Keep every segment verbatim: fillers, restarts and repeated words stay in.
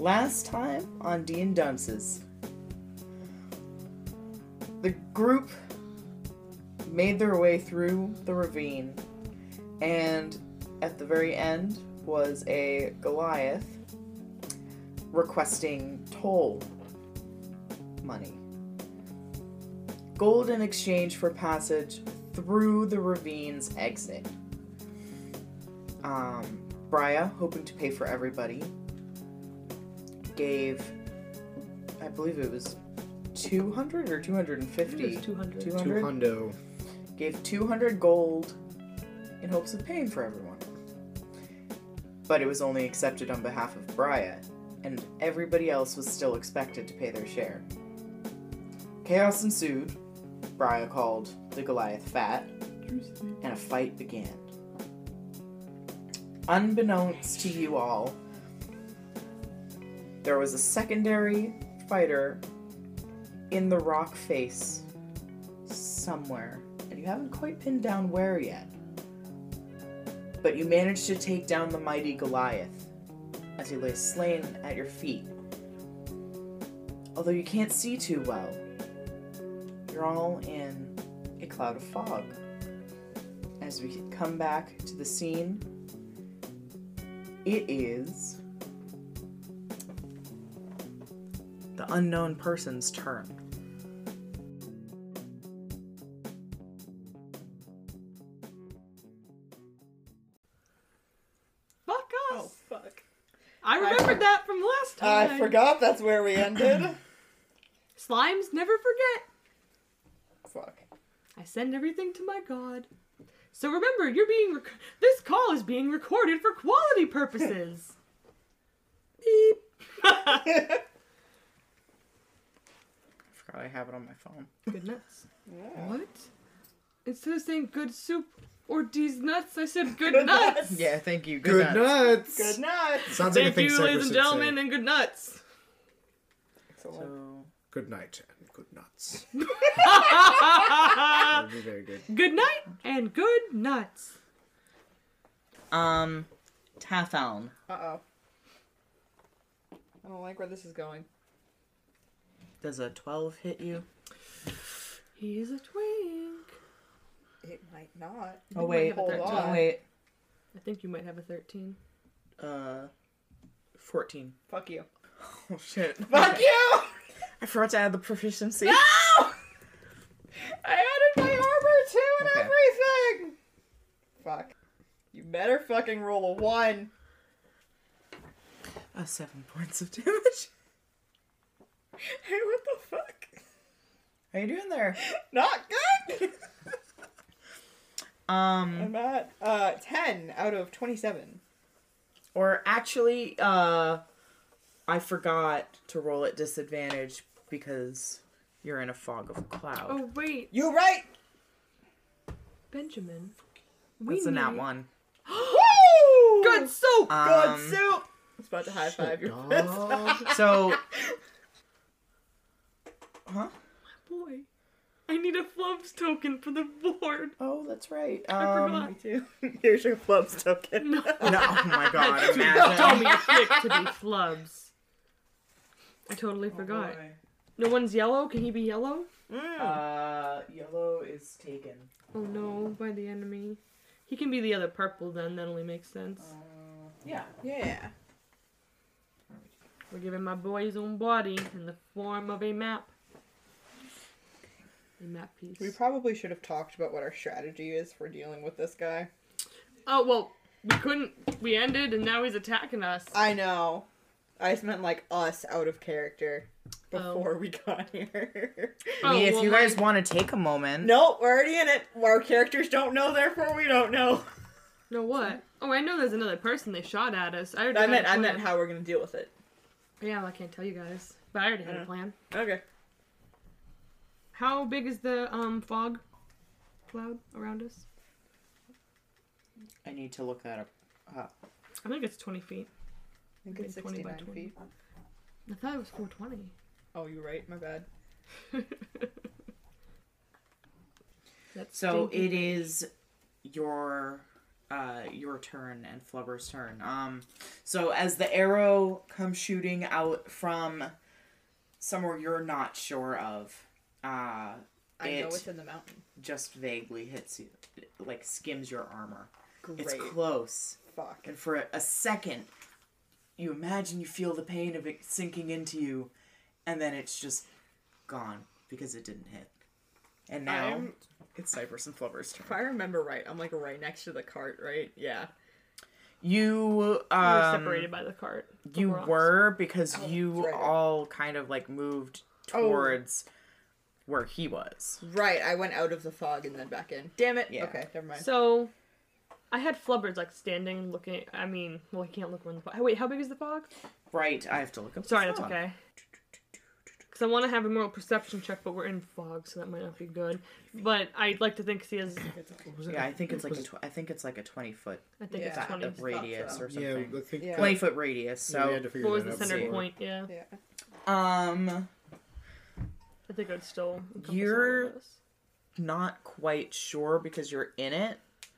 Last time on D and Dunces, the group made their way through the ravine, and at the very end was a Goliath requesting toll money. Gold in exchange for passage through the ravine's exit. Um, Bria, hoping to pay for everybody, gave, I believe it was two hundred or two hundred fifty? It was two hundred. two hundred? Two hundo. Gave two hundred gold in hopes of paying for everyone. But it was only accepted on behalf of Bria, and everybody else was still expected to pay their share. Chaos ensued. Bria called the Goliath fat, and a fight began. Unbeknownst to you all, there was a secondary fighter in the rock face somewhere, and you haven't quite pinned down where yet. But you managed to take down the mighty Goliath as he lay slain at your feet. Although you can't see too well, you're all in a cloud of fog. As we come back to the scene, it is the unknown person's turn. Fuck us. Oh, fuck. I remembered that from last time. I forgot that's where we ended. Slimes never forget. Fuck. I send everything to my god. So remember, you're being rec- this call is being recorded for quality purposes. Beep. I forgot I have it on my phone. Good nuts. Yeah. What? Instead of saying good soup or D's nuts, I said good, Good nuts. nuts. Yeah, thank you. Good, Good nuts. nuts. Good nuts. Sounds like a Thank thing you, Cypress ladies and would gentlemen, say. and good nuts. Excellent. So, Good night and good nuts. Good That would be very good. night and good nuts. um, Tathaln. Uh-oh. I don't like where this is going. Does a twelve hit you? He's a twink. It might not. Oh might wait, have a hold thirteen. on. oh wait. I think you might have a thirteen. Uh, fourteen. Fuck you. Oh shit. Fuck you! I forgot to add the proficiency. No! I added my armor too and Okay. everything! Fuck. You better fucking roll a one. Uh, seven points of damage. Hey, what the fuck? How you doing there? Not good! Um, I'm at uh, ten out of twenty-seven. or actually, uh, I forgot to roll at disadvantage because you're in a fog of cloud. Oh wait, You right! Benjamin. We That's a nat need- one. Woo! Good soup. Um, Good soup! I was about to high five your fist. Dog. So, huh? Boy, I need a flubs token for the board. Oh, that's right. I Um, forgot. Me too. Here's your flubs token. No. no, oh my god, Told imagine. me a flick to be flubs. I totally forgot. No one's yellow? Can he be yellow? Mm. Uh, yellow is taken. Oh no, by the enemy. He can be the other purple then, that only makes sense. Uh, yeah. Yeah. We're giving my boy his own body in the form of a map. A map piece. We probably should have talked about what our strategy is for dealing with this guy. Oh, well, we couldn't. We ended and now he's attacking us. I know. I just meant like us out of character before Oh. we got here. I mean, Oh, if well, you guys my- want to take a moment. No, we're already in it. Our characters don't know, therefore we don't know. No, what? Oh, I know there's another person they shot at us. I already I had meant a I plan. meant how we're gonna deal with it. Yeah, well, I can't tell you guys. But I already had Yeah. a plan. Okay. How big is the um fog cloud around us? I need to look that up. Uh, I think it's twenty feet. I think it's Okay, twenty by sixty-nine twenty. feet. I thought it was four twenty. Oh, you're right. My bad. That's so stinky. it is your uh, your turn and Flubber's turn. Um, so as the arrow comes shooting out from somewhere you're not sure of, uh, I it know it's in the mountain. just vaguely hits you, it, like skims your armor. Great. It's close, Fuck. and for a second, you imagine you feel the pain of it sinking into you, and then it's just gone because it didn't hit. And now I'm- it's Cypress and Flubber's turn. If I remember right, I'm like right next to the cart, right? Yeah. You We were um, separated by the cart. from you rocks. were because Oh, you that's right. all kind of like moved Oh. towards where he was. Right, I went out of the fog and then back in. Damn it. Yeah. Okay, never mind. So, I had Flubbers like standing and looking. I mean, well, he can't look when the fog. Wait, how big is the fog? Right, I have to look up. the Sorry, that's fog. okay. Because I want to have a moral perception check, but we're in fog, so that might not be good. But I'd like to think he has. Yeah, I think it's like a tw- I think it's like a twenty foot I think Yeah. it's twenty. of radius so. or Yeah, something. I think Yeah. twenty foot radius. yeah, we So had to figure What was that the out center before. point? Yeah, Yeah. um I think I'd still. encompass all You're- of this. not quite sure because you're in it.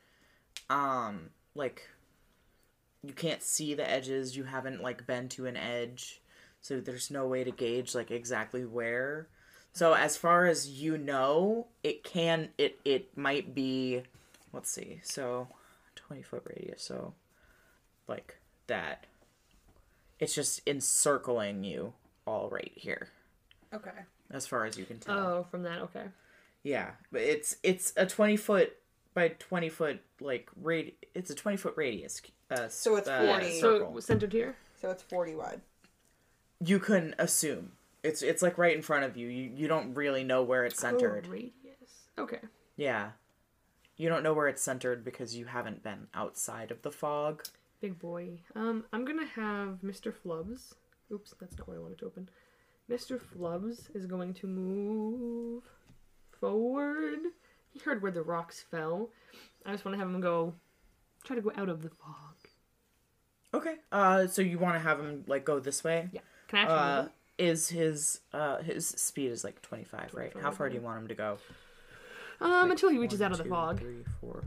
Um like you can't see the edges, you haven't like been to an edge. So there's no way to gauge like exactly where. So as far as you know, it can it it might be, let's see. So twenty foot radius. So like that. It's just encircling you all right here Okay. as far as you can tell. Oh, from that, okay. Yeah, but it's it's a twenty foot by twenty foot like radi- It's a twenty foot radius. Uh, So it's uh, forty. circle. So centered here. So it's forty wide. You can assume it's it's like right in front of you. You you don't really know where it's centered. Oh, radius. Okay. Yeah, you don't know where it's centered because you haven't been outside of the fog. Big boy. Um, I'm gonna have Mister Flubs. Oops, that's not what I wanted to open. Mister Flubs is going to move forward. He heard where the rocks fell. I just want to have him go, try to go out of the fog. Okay. Uh, so you want to have him like go this way? Yeah. Can I actually Uh, move is his uh his speed is like twenty five, right? How far do you twenty-five. want him to go? him? Um, Like, until he reaches one, out of the two, fog. Three, four.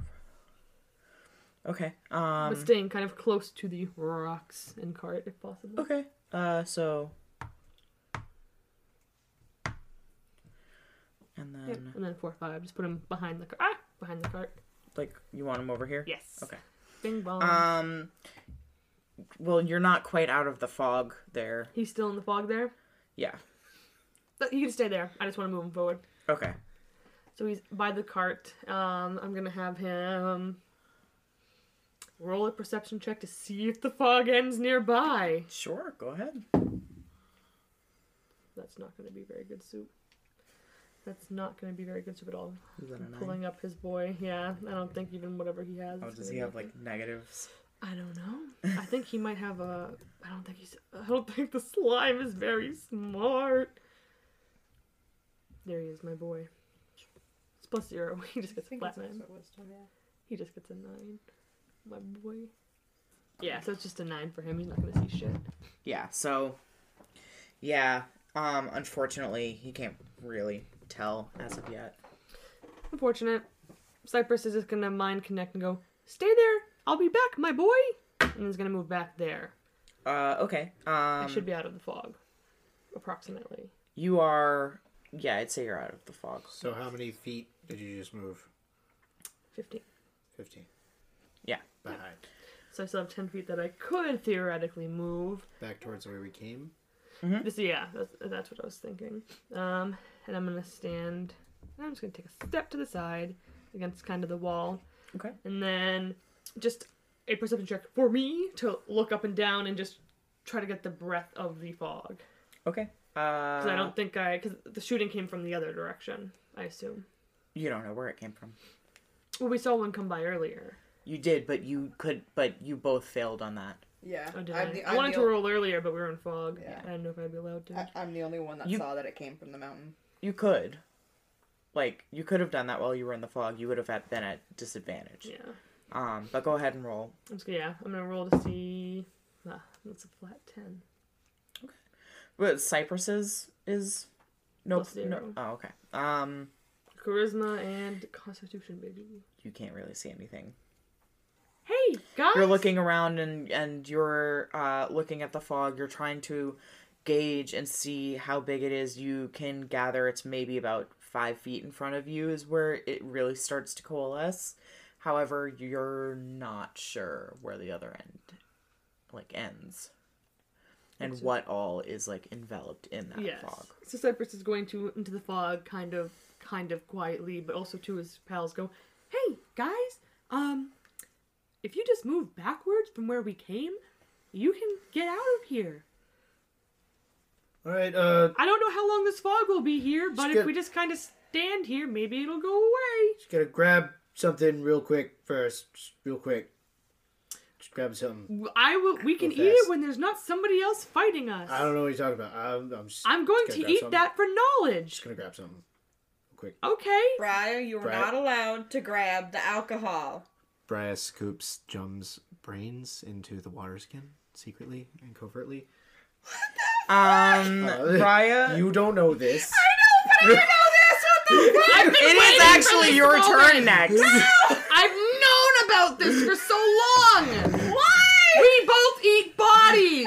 Okay. Um. But staying kind of close to the rocks and cart, if possible. Okay. Uh, so. And then, Yep. And then four, five. Just put him behind the cart. Ah! Behind the cart. like, you want him over here? Yes. Okay. Bing bong. Um. Well, you're not quite out of the fog there. He's still in the fog there. Yeah. But he can stay there. I just want to move him forward. Okay. So he's by the cart. Um, I'm gonna have him roll a perception check to see if the fog ends nearby. Sure. Go ahead. That's not gonna be very good soup. That's not gonna be very good soup at all. Is that a nine? Pulling up his boy. Yeah, I don't think even whatever he has. Oh, is does gonna he be have okay. like negatives? I don't know. I think he might have a. I don't think he's. I don't think the slime is very smart. There he is, my boy. It's plus zero. He just gets a flat nine. He just gets a nine. My boy. Yeah, so it's just a nine for him. He's not gonna see shit. Yeah. So. Yeah. Um. Unfortunately, he can't really tell as of yet. Unfortunate. Cypress is just gonna mind connect and go, stay there. I'll be back, my boy. And he's gonna move back there. Uh. Okay. Um. I should be out of the fog, approximately. You are. Yeah, I'd say you're out of the fog. So how many feet did you just move? Fifteen. Fifteen. Yeah. Behind. So I still have ten feet that I could theoretically move. Back towards where we came. This, yeah, that's, that's what I was thinking. Um, and I'm gonna stand. And I'm just gonna take a step to the side against kind of the wall, Okay. and then just a perception check for me to look up and down and just try to get the breath of the fog. Okay. Uh. Because I don't think I, because the shooting came from the other direction. I assume. You don't know where it came from. Well, we saw one come by earlier. You did, but you could. But you both failed on that. Yeah. Oh, did I'm I? the, I I'm wanted the to o- roll earlier, but we were in fog. Yeah. I didn't know if I'd be allowed to. I, I'm the only one that You- saw that it came from the mountain. You could. Like you could have done that while you were in the fog. You would have had, been at disadvantage. Yeah. Um. But go ahead and roll. I'm just gonna, yeah, I'm gonna roll to see. Ah, that's a flat ten. But Cypress's is no. Plus zero. no oh, okay. Um. Charisma and Constitution, baby. You can't really see anything. Hey, guys. You're looking around and and you're uh, looking at the fog. You're trying to gauge and see how big it is. You can gather it's maybe about five feet in front of you is where it really starts to coalesce. However, you're not sure where the other end like ends and It's- what all is like enveloped in that Yes. fog. So Cypress is going to into the fog, kind of, kind of quietly, but also to his pals. Go, hey guys, um, if you just move backwards from where we came, you can get out of here. All right. Uh, I don't know how long this fog will be here, but Just if get- we just kind of stand here, maybe it'll go away. just gotta grab something real quick first. Just real quick. Just grab something. I will. We can Go eat it fast. when there's not somebody else fighting us. I don't know what you're talking about. I'm. I'm just. I'm going just to gonna grab eat something. that for knowledge. Just gonna grab something. Real quick. Okay. Briar, you are Briar. not allowed to grab the alcohol. Briar scoops Jum's brains into the water skin secretly and covertly. Um, Uh, Raya, You don't know this. I've been it is waiting for actually this your moment. turn next. I've known about this for so long. Why? We both eat bodies.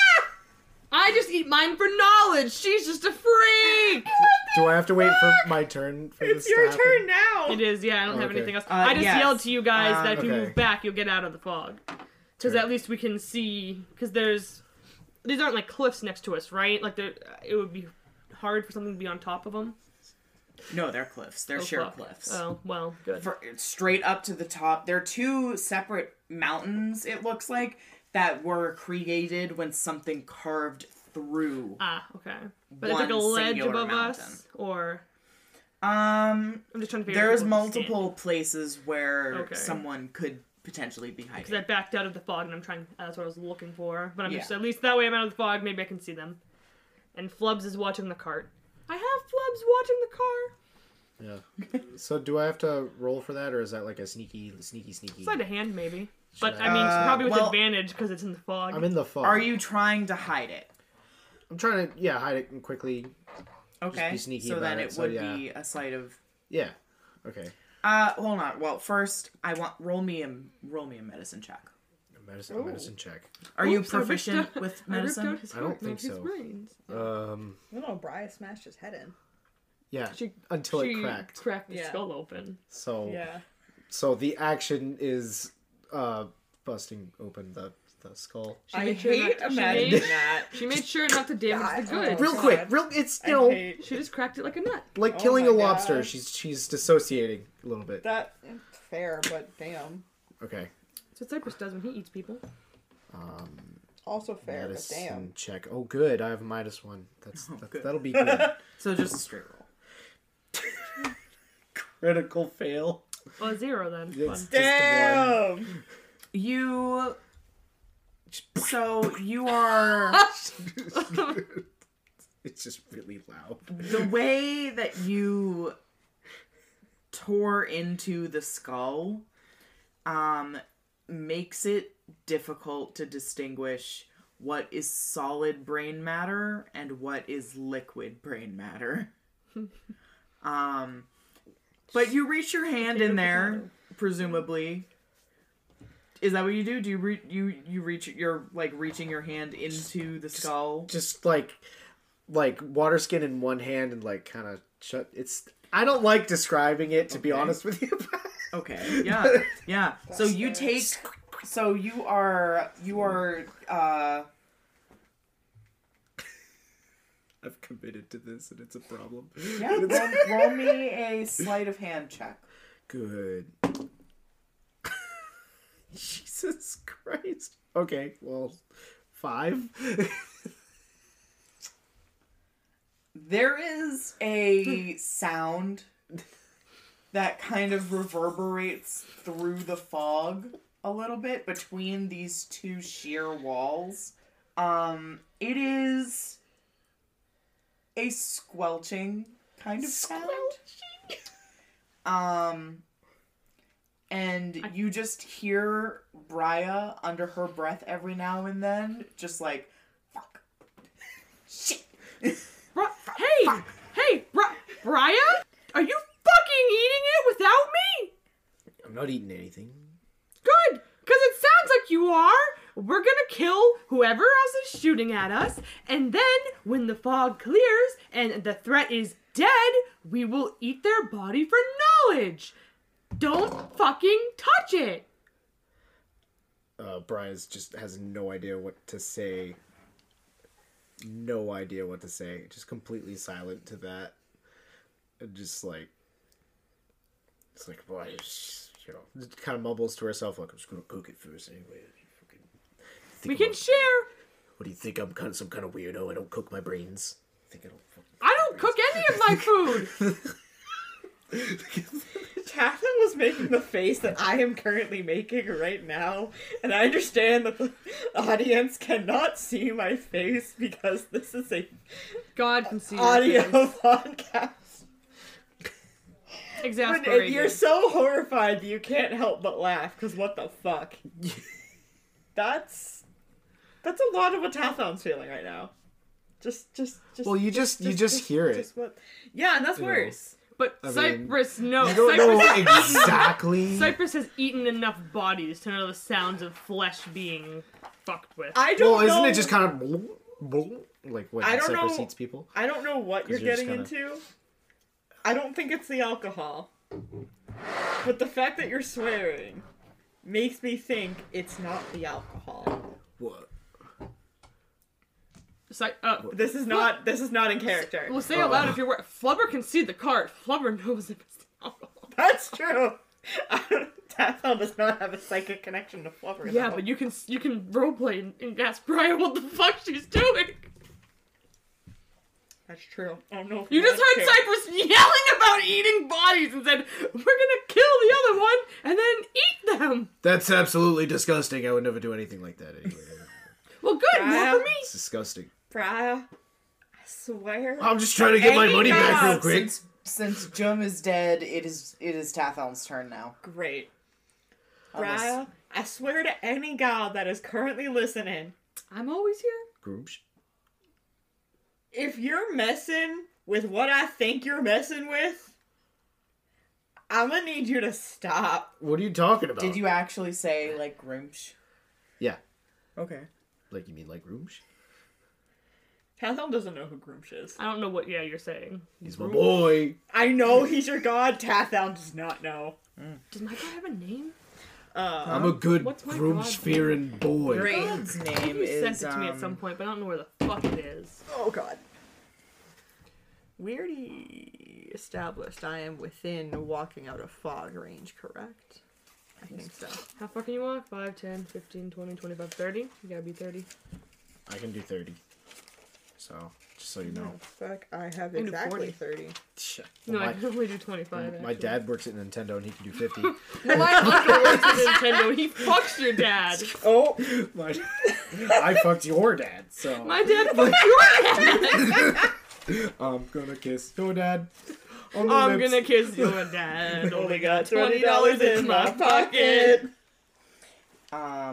I just eat mine for knowledge. She's just a freak. Do I have to wait for my turn for this It's your to happen? turn now. It is. Yeah, I don't have Okay. anything else. Uh, I just yes. yelled to you guys Um, that if you Okay. move back, you'll get out of the fog. Because Sure. at least we can see. Because there's these aren't like cliffs next to us, right? Like there, it would be hard for something to be on top of them. No, they're cliffs. They're Oh, sheer fuck. cliffs. Oh well, good. For, straight up to the top. They're two separate mountains, it looks like, that were created when something carved through. Ah, okay. But one it's like a ledge singular above mountain. us, or Um, I'm just trying to figure out. there's if people can stand. multiple places where Okay. someone could potentially be hiding. Because I backed out of the fog and I'm trying. That's what I was looking for. But I'm Yeah. just at least that way I'm out of the fog. Maybe I can see them. And Flubs is watching the cart. I have Flubs watching the car. Yeah. So do I have to roll for that, or is that like a sneaky, sneaky, sneaky? Sleight of hand, maybe. But Should I mean, Uh, probably with well- advantage because it's in the fog. I'm in the fog. Are you trying to hide it? I'm trying to, yeah, hide it quickly. Okay. be sneaky so about then it, it so would yeah. be a sleight of. Yeah. Okay. Uh, hold on. Well, first I want roll me a roll me a medicine check. A medicine, a Ooh. medicine check. Are you Oops, I ripped proficient out- with I ripped medicine? out his I don't heart, think not his so. brains. Um. I don't know, Briar smashed his head in. Yeah. She- until she it cracked. cracked the Yeah. skull open. So. Yeah. So the action is uh busting open the the skull. She I made sure hate not, she imagining made, that. she made sure not to damage God. the goods. Real God. quick, real. It's I you know hate She just cracked it like a nut. like Oh killing my a lobster. God. She's she's dissociating a little bit. that. Fair, but damn. Okay. That's what Cypress does when he eats people. Um. Also fair, but Medicine damn. check. Oh, good. I have a minus one. That's, Oh, that, good. that'll be good. So just a straight roll. Critical fail. Well, a zero then. It's Fun. just a one. Damn. You. So you are It's just really loud. the way that you tore into the skull um makes it difficult to distinguish what is solid brain matter and what is liquid brain matter. um but you reach your hand in there, presumably. Is that what you do? Do you re- you you reach you're like reaching your hand into the skull? Just like, like water skin in one hand and like kind of shut. It's. I don't like describing it, to be Okay. honest with you. Okay. Yeah. Yeah. So That's you good. take so you are you are uh I've committed to this, and it's a problem. yeah, roll, roll me a sleight of hand check. Good. Jesus Christ. Okay, well, five. There is a sound that kind of reverberates through the fog a little bit between these two sheer walls. Um, it is a squelching kind of sound. Um, and you just hear Briar under her breath every now and then, just like, fuck, shit. Bri- hey! Hey! Bri- Brian? Are you fucking eating it without me? I'm not eating anything. Good! Because it sounds you are, we're gonna kill whoever else is shooting at us, and then when the fog clears and the threat is dead, we will eat their body for knowledge. Don't fucking touch it. Uh, Bryce just has no idea what to say. No idea what to say. Just completely silent to that. And just like, it's like, boy, you know, just kind of mumbles to herself, like, I'm just gonna cook it first anyway. Think We can about- share. What do you think? I'm kind of some kind of weirdo. I don't cook my brains. I think I don't. fucking I don't cook any of my food. Tathan was making the face that I am currently making right now, and I understand that the audience cannot see my face because this is a God can see your audio face. podcast. But Exasperating. you're so horrified that you can't help but laugh, because what the fuck? That's... That's a lot of what Tathon's feeling right now. Just, just, just... Well, you just- you just hear it. what... Yeah, and that's You know. worse. But I mean, Cypress knows. You don't Cypress, know exactly. Cypress has eaten enough bodies to know the sounds of flesh being fucked with. I don't Well, isn't know... it just kind of bleh, bleh, like when I don't Cypress know- eats people? I don't know what you're 'Cause you're getting just into. I don't think it's the alcohol. But the fact that you're swearing makes me think it's not the alcohol. What? Cy- uh, This is not this is not in character. well, say it loud if you're. wor- Flubber can see the cart. Flubber knows if it's the alcohol. That's true. Tathel does not have a psychic connection to Flubber. Yeah, though. but you can you can roleplay and, and ask Brian what the fuck she's doing. That's true. I don't know if You just want heard to. Cypress yelling about eating bodies and said, "We're gonna kill the other one and then eat them." That's absolutely disgusting. I would never do anything like that anyway. Well, good, more Brian? for me. It's disgusting. Brian, I swear. I'm just trying to get my Hey, money back real God. quick. Since since Jum is dead, it is it is Tathelm's turn now. Great. On this- Brian, I swear to any god that is currently listening, I'm always here. Grooms. if you're messing with what I think you're messing with, I'm gonna need you to stop. What are you talking about? Did you actually say like Groomsh? Yeah. Okay. Like, you mean like Grooms? Tathelm doesn't know who Groomsh is. I don't know what yeah you're saying. He's my boy. I know he's your god. Tathelm does not know. Does my god have a name? Uh, I'm a good What's my Grooms god? fearing boy. Great. God's I name think you is sent it to me at um, some point, but I don't know where the fuck it is. Oh god. We already established I am within walking out of fog range, correct? I think so. How far can you walk? five, ten, fifteen, twenty, twenty-five, thirty? You gotta be thirty. I can do thirty. So, just so you know. Oh, fuck, I have I can do exactly forty. thirty. Shit. No, Well, I can only do twenty-five. my, my actually. dad works at Nintendo and he can do fifty. No, my uncle works at Nintendo. He fucks your dad. Oh, my, I fucked your dad, so. My dad fucks your dad. I'm gonna kiss your dad. On the I'm lips. gonna kiss your dad. only got twenty dollars in my pocket. um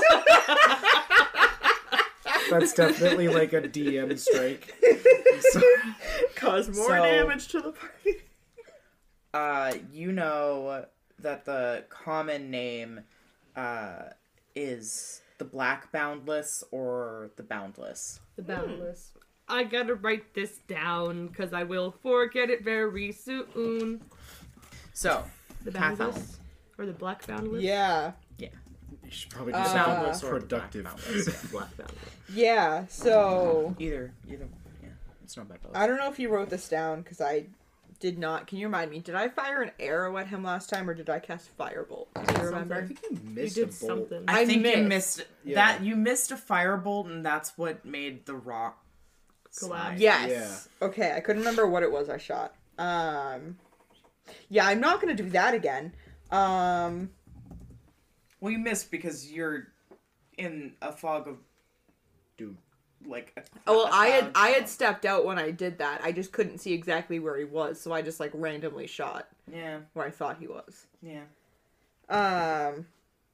That's definitely like a D M strike. So, Cause more So- damage to the party. uh you know that the common name uh is the Black Boundless or the Boundless. The Boundless. I gotta write this down because I will forget it very soon. So The Tathelm. Boundless? Or the Black Boundless? Yeah, you should probably do Uh, something Boundless or productive. Black Boundless. Black Boundless. yeah. So Either either yeah. It's not bad both. I don't know if you wrote this down because I did not. Can you remind me? Did I fire an arrow at him last time, or did I cast firebolt? Do you remember? I think you You missed did a bolt. something. I, I think you missed. missed Yeah. that you missed a firebolt and that's what made the rock Collapse. slide. Yes. Okay, I couldn't remember what it was I shot. Um, yeah, I'm not gonna do that again. Um, Well, you missed because you're in a fog of Doom. like. A, oh well, a I had cloud I had fog. stepped out when I did that. I just couldn't see exactly where he was, so I just like randomly shot Yeah, where I thought he was. yeah. Um,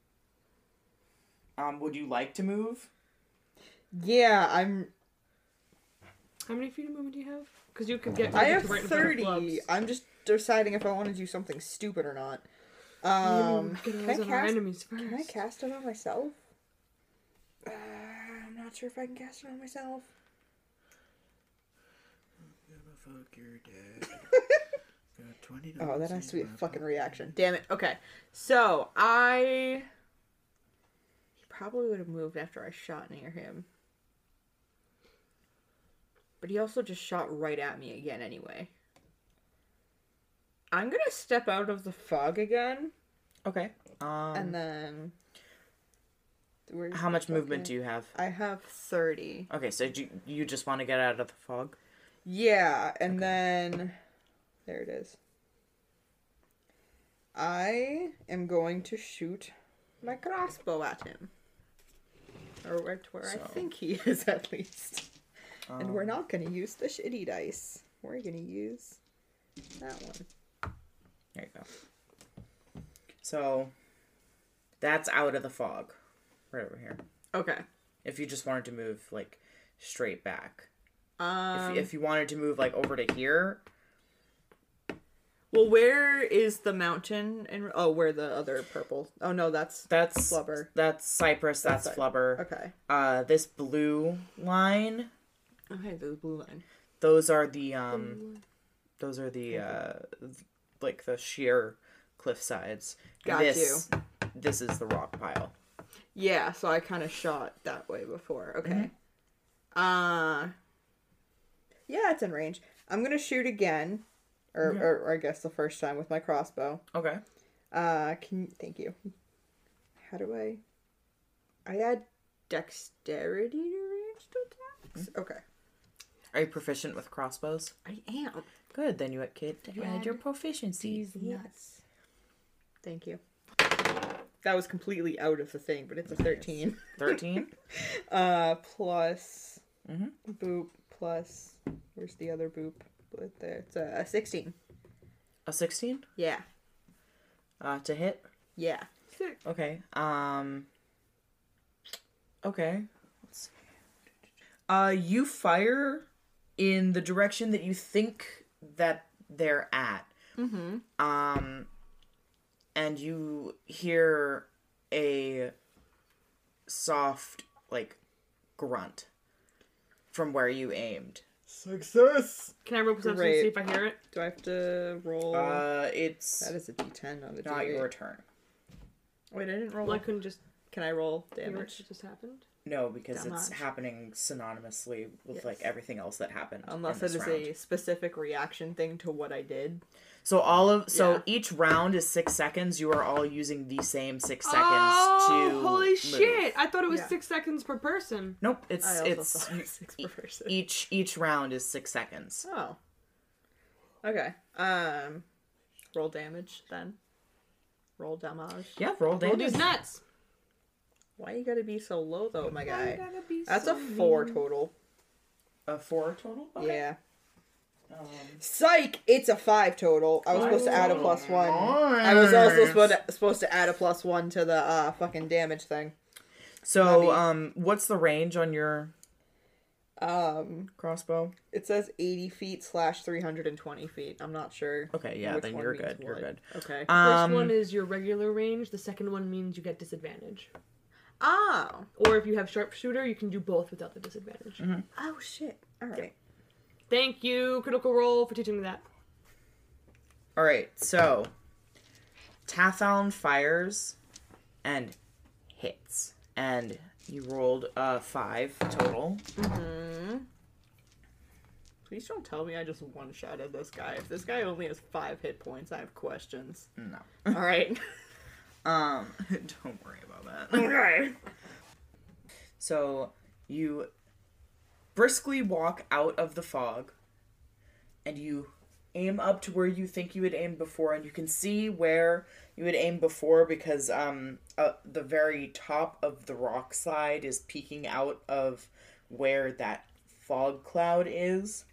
Um, would you like to move? yeah, I'm. How many feet of movement do you have? Because you could get I to have right in front of thirty. clubs. I'm just deciding if I want to do something stupid or not. Um, You can get I eyes on our cast? enemies first. Can I cast it on myself? Uh, I'm not sure if I can cast it on myself. I'm gonna fuck your dad. Got twenty Oh, that has to be a in my fucking pocket. reaction. Damn it. Okay. So, I... He probably would have moved after I shot near him. But he also just shot right at me again anyway. I'm gonna step out of the fog again, Okay. Um, and then... Where's how the much movement fucking- do you have? I have thirty. Okay, so do you, you just want to get out of the fog? Yeah, and then... There it is. I am going to shoot my crossbow at him. Or where, to where I So- think he is, at least. And we're Um, not going to use the shitty dice. We're going to use that one. There you go. So, that's out of the fog. Right over here. Okay. If you just wanted to move, like, straight back. Um, if, if you wanted to move, like, over to here, well, where is the mountain? In, oh, where the other purple... Oh, no, that's... that's... Flubber. That's Cypress, that's, That's Flubber. Okay. Uh, this blue line, Okay, the blue line. those are the, um... Those are the, uh... like, the sheer cliff sides. Got this, This is the rock pile. Yeah, so I kind of shot that way before. Okay. Uh yeah, it's in range. I'm gonna shoot again, or, Okay. or, or I guess the first time with my crossbow. Okay. Uh, can thank you. How do I? I add dexterity to ranged attacks. Okay, Are you proficient with crossbows? I am. Good, then you get to add your Red proficiency. These nuts. Thank you. That was completely out of the thing, but it's a thirteen. thirteen? Uh, plus Mhm. boop plus. Where's the other boop? Right there. It's a, a sixteen. A sixteen? Yeah. Uh, to hit? Yeah. Sick. Okay. Um. Okay. Let's see. Uh, you fire in the direction that you think that they're at. Mm-hmm. Um, and you hear a soft, like, grunt from where you aimed. Success! Can I roll perception to Great. see if I hear it? Do I have to roll? Uh, it's that is a D ten, not a D eight. not your turn. Wait, I didn't roll. Well, I couldn't just Can I roll hear what damage? just happened. No, because Damage. it's happening synonymously with Yes. like everything else that happened. Unless in it this is round. a specific reaction thing to what I did. So all of so Yeah. each round is six seconds. You are all using the same six seconds Oh, to holy move. shit! I thought it was Yeah. six seconds per person. Nope, it's I also it's thought you- six e- per person. each each round is six seconds. Oh. Okay. Um, roll damage then. Roll damage. Yeah, roll Roll damage. these nuts. Why you gotta be so low though, my Why guy? you gotta be That's so a four mean? total. A four total. Okay. Yeah. Um, Psych! It's a five total. I was supposed to add a plus one. I was also supposed to, supposed to add a plus one to the uh, fucking damage thing. so Let me- um, what's the range on your Um, crossbow? it says eighty feet slash three hundred and twenty feet. I'm not sure. Okay, yeah, which then one you're means good. You're what. good. Okay. Um, First one is your regular range. The second one means you get disadvantage. Oh. Or if you have sharpshooter, you can do both without the disadvantage. Mm-hmm. Oh shit. All right. Thank you, Critical Role, for teaching me that. all right. So Tathalon fires and hits, and you rolled a five total. Mm-hmm. Please don't tell me I just one-shotted this guy. If this guy only has five hit points, I have questions. No. All right. Um, don't worry about that. Okay. So you briskly walk out of the fog, and you aim up to where you think you had aimed before, and you can see where you had aimed before because um uh, the very top of the rock side is peeking out of where that fog cloud is.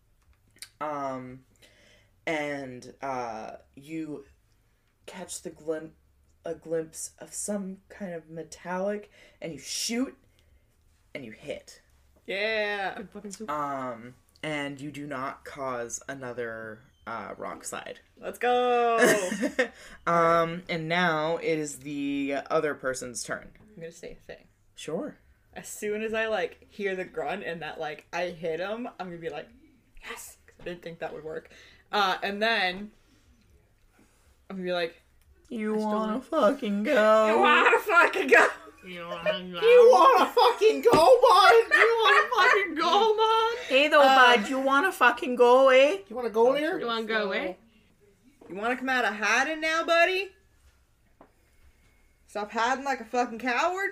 Um, and uh, you catch the glim- a glimpse of some kind of metallic, and you shoot, and you hit. Yeah. Good fucking soup. Um, and you do not cause another uh, rock slide. Let's go. um, and now it is the other person's turn. I'm gonna say a thing. Sure. as soon as I like hear the grunt and that like I hit him, I'm gonna be like, yes, 'cause I didn't think that would work. Uh, and then I'm gonna be like, You still wanna don't- fucking go? you wanna fucking go? You wanna You wanna fucking go, bud? You wanna fucking go, man? Hey though, Uh, bud, you wanna fucking go, eh? You wanna go there? You wanna go, eh? You wanna come out of hiding now, buddy? Stop hiding like a fucking coward?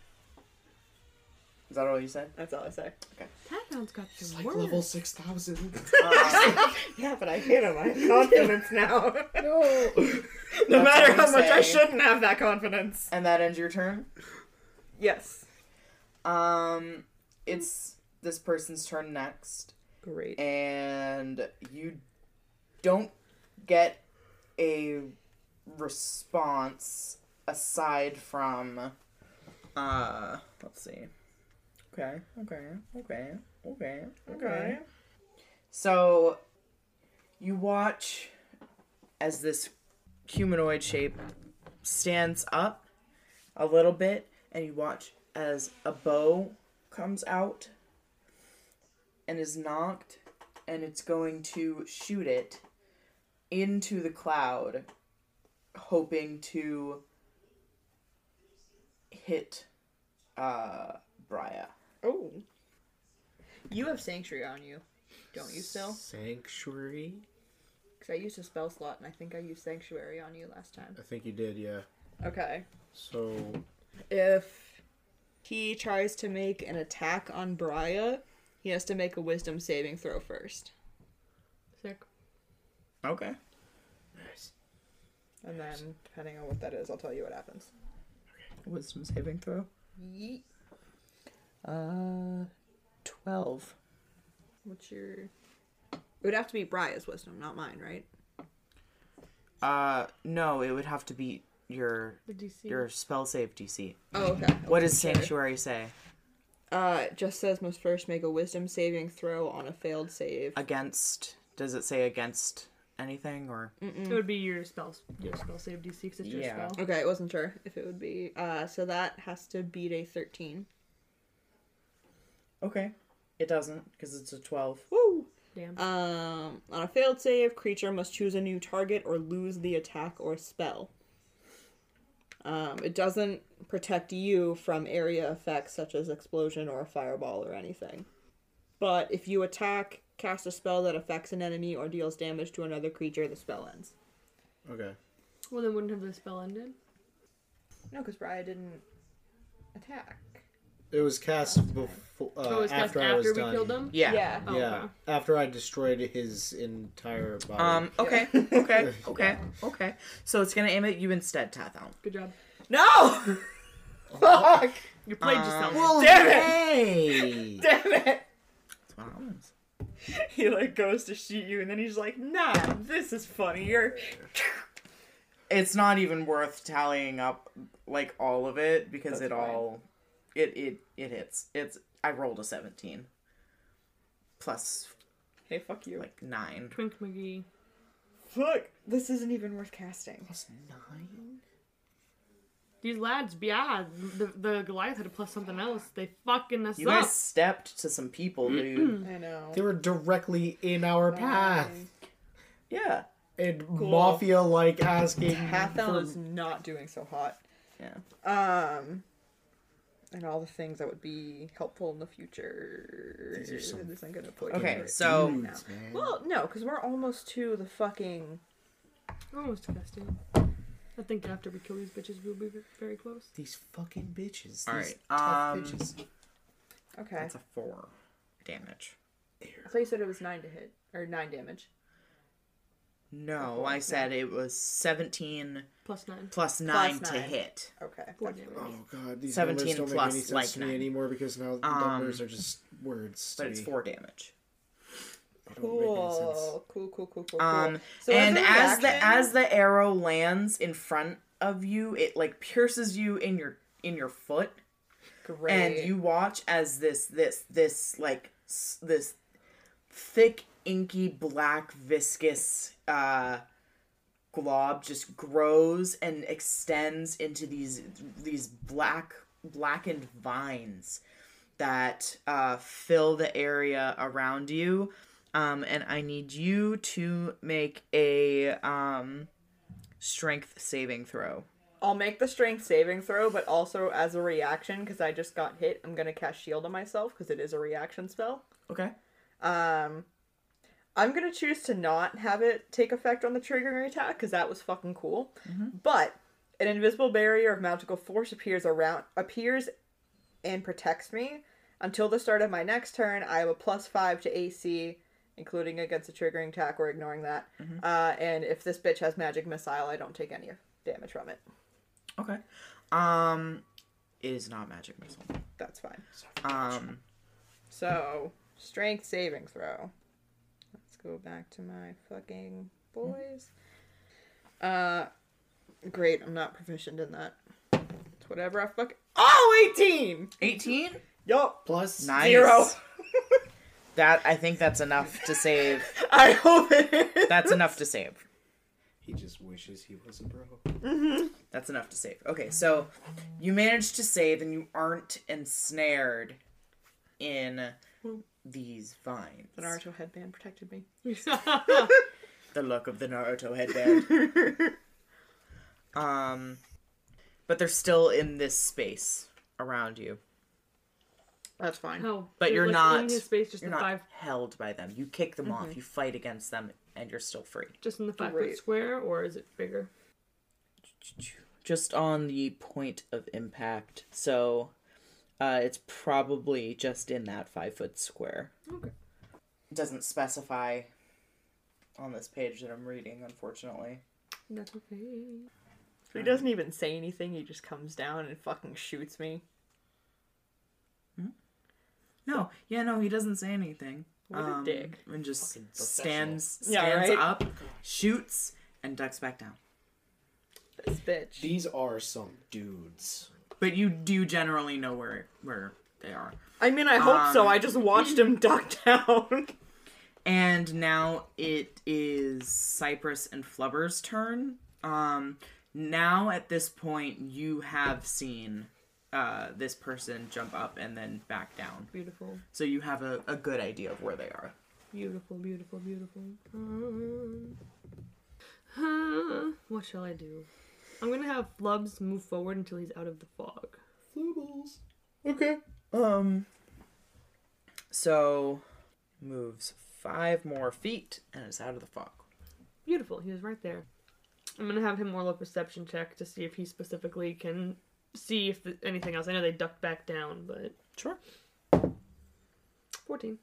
Is that all you said? That's all I say. Tathound's got It's some like words. level six thousand. Uh, Yeah, but I hit him. I have confidence now. No. No That's matter what how I'm much I saying. shouldn't have that confidence. and that ends your turn? Yes. Um, it's this person's turn next. Great. And you don't get a response aside from uh let's see. Okay, okay, okay, okay, okay. So you watch as this humanoid shape stands up a little bit, and you watch as a bow comes out and is knocked, and it's going to shoot it into the cloud, hoping to hit uh Briar. Oh. You have Sanctuary on you, don't you still? Sanctuary? Because I used a spell slot, and I think I used Sanctuary on you last time. I think you did, yeah. Okay. So, If he tries to make an attack on Briar, he has to make a wisdom saving throw first. Sick. Okay. nice. And then, depending on what that is, I'll tell you what happens. Wisdom saving throw. Yeet. Uh twelve. What's your... It would have to be Briar's wisdom, not mine, right? Uh no, it would have to be your The D C. your spell save D C. Oh, okay. What does Sure. Sanctuary say? Uh, it just says must first make a wisdom saving throw on a failed save. Against, does it say against anything or? It would be your spell, your spell save D C because it's your Yeah. spell. Okay, I wasn't sure if it would be. Uh, so that has to beat a thirteen. Okay. It doesn't because it's a twelve. Woo! Damn. Um, on a failed save, creature must choose a new target or lose the attack or spell. Um, it doesn't protect you from area effects such as explosion or a fireball or anything. But if you attack, cast a spell that affects an enemy or deals damage to another creature, the spell ends. Okay. Well, then wouldn't have the spell ended? No, because Briar didn't attack. It was cast before, uh, oh, it was cast after, after, I was we done. killed him? Yeah. Yeah. Oh, Yeah, okay. after I destroyed his entire body. Um. Okay. Okay. Okay. Okay. So it's gonna aim at you instead, Tathound. Good job. No! Fuck! You played Um, yourself. Well, Damn it! hey! Damn it! That's what happens. He like goes to shoot you and then he's like, nah, this is funnier. It's not even worth tallying up like all of it because That's it fine. all it it it hits. It's I rolled a seventeen plus Hey, fuck you. like nine. Twink McGee. Fuck! This isn't even worth casting. Plus nine? These lads, yeah, the, the Goliath had to plus something else. They fucking us You up. guys stepped to some people, dude. I know. They were directly in our path. Yeah. And Cool. Mafia, like, asking Hathel for... is not doing so hot. Yeah. Um, and all the things that would be helpful in the future. These are some This I'm gonna put Okay, here so- now. Dudes, man. Well, no, because we're almost to the fucking. We're almost casting. I think after we kill these bitches, we'll be very close. These fucking bitches. All These right, tough um, bitches. Okay. That's a four damage. I thought you said it was nine to hit or nine damage. No, I said it was seventeen Plus nine. plus nine to nine. hit. Okay. Four that's- damage. Oh god, these seventeen numbers don't plus, make any sense like, to me nine. anymore because now the Um, numbers are just words. But to it's me. four damage. They don't make any sense. Cool. Cool. Cool. Cool. Cool. Um, So and as a as the reaction- as the arrow lands in front of you, it like pierces you in your in your foot, Great. and you watch as this this this like s- this thick inky black viscous uh glob just grows and extends into these these black blackened vines that uh, fill the area around you. Um, and I need you to make a um, strength saving throw. I'll make the strength saving throw, but also as a reaction, because I just got hit, I'm going to cast Shield on myself, because it is a reaction spell. Okay. Um, I'm going to choose to not have it take effect on the triggering attack, because that was fucking cool. Mm-hmm. But an invisible barrier of magical force appears around appears and protects me. Until the start of my next turn, I have a plus five to A C, including against a triggering attack or ignoring that. Mm-hmm. Uh, and if this bitch has magic missile, I don't take any damage from it. Okay. Um, it is not magic missile. That's fine. Um, So, strength saving throw. Let's go back to my fucking boys. Uh, great. I'm not proficient in that. It's whatever I fuck. Oh, eighteen! eighteen? Yup. Plus Nice. Zero. That, I think that's enough to save. I hope it is. That's enough to save. he just wishes he wasn't broke. Mm-hmm. That's enough to save. Okay, so you managed to save and you aren't ensnared in these vines. The Naruto headband protected me. The look of the Naruto headband. um, but they're still in this space around you. That's fine. How? But you're like, not. in his space, just You're the not five, held by them. You kick them Mhm. off. You fight against them, and you're still free. just in the five Great. foot square, or is it bigger? Just on the point of impact. So, uh, it's probably just in that five foot square. Okay. It doesn't specify on this page that I'm reading, unfortunately. That's okay. So he doesn't even say anything. He just comes down and fucking shoots me. No, yeah, no, he doesn't say anything. What a Um, dick. And just Fucking stands Yeah, stands right? up, shoots, and ducks back down. This bitch. These are some dudes. But you do generally know where where they are. I mean, I hope so. Um, I just watched him duck down. And now it is Cypress and Flubber's turn. Um, now at this point, you have seen uh, this person jump up and then back down. Beautiful, So you have a, a good idea of where they are. beautiful, beautiful, beautiful. Um, uh, what shall I do? I'm gonna have Flubs move forward until he's out of the fog. Flubbles. Okay. Um. So, moves five more feet and is out of the fog. Beautiful, he was right there. I'm gonna have him roll a perception check to see if he specifically can see if the, anything else. I know they ducked back down, but Sure. fourteen.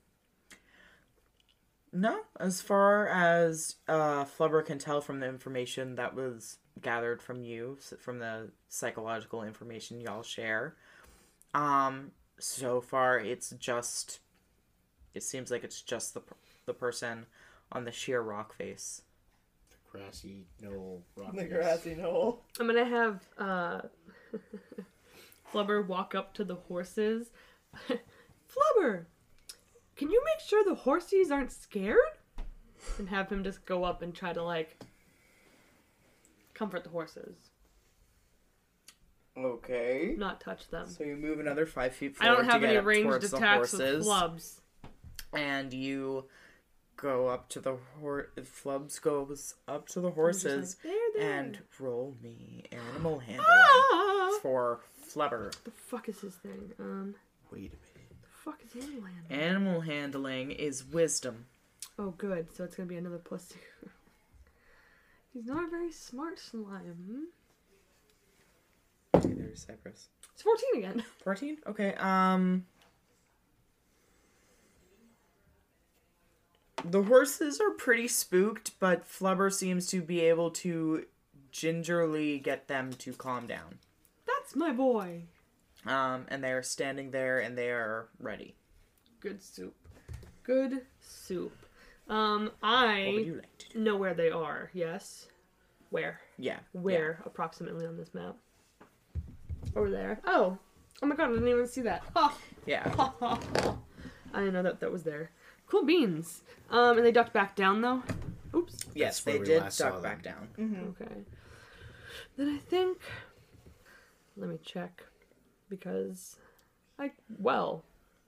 No, as far as uh, Flubber can tell from the information that was gathered from you, s- from the psychological information y'all share, um, so far it's just, it seems like it's just the p- the person on the sheer rock face. The grassy knoll rock. The face. grassy knoll. I'm gonna have uh, Flubber walk up to the horses. Flubber, can you make sure the horsies aren't scared? And have him just go up and try to, like, comfort the horses. Okay. Not touch them. So you move another five feet I forward don't have to get any up ranged towards the attacks with horses, Flubs. and you go up to the hor- Flubs goes up to the I'm just horses like, there, there. and roll me animal handling Ah! for Flubber. The fuck is his thing? Um, Wait a minute. the fuck is animal handling? Animal handling is wisdom. Oh, good. So it's gonna be another plus two. He's not a very smart slime. Okay, there's Cypress. It's fourteen again. fourteen? Okay, um... the horses are pretty spooked, but Flubber seems to be able to gingerly get them to calm down. That's my boy. Um, and they are standing there and they are ready. Good soup. Good soup. Um, What would I you like to do? know where they are. Yes. Where? Yeah. Where approximately on this map? Over there. Oh. Oh my god, I didn't even see that. Ha. Yeah. Ha ha ha. I didn't know that that was there. Cool beans. Um, and they ducked back down though. Oops. Yes, That's where they we did last saw duck back them. down. Okay. Then I think. Let me check because I well,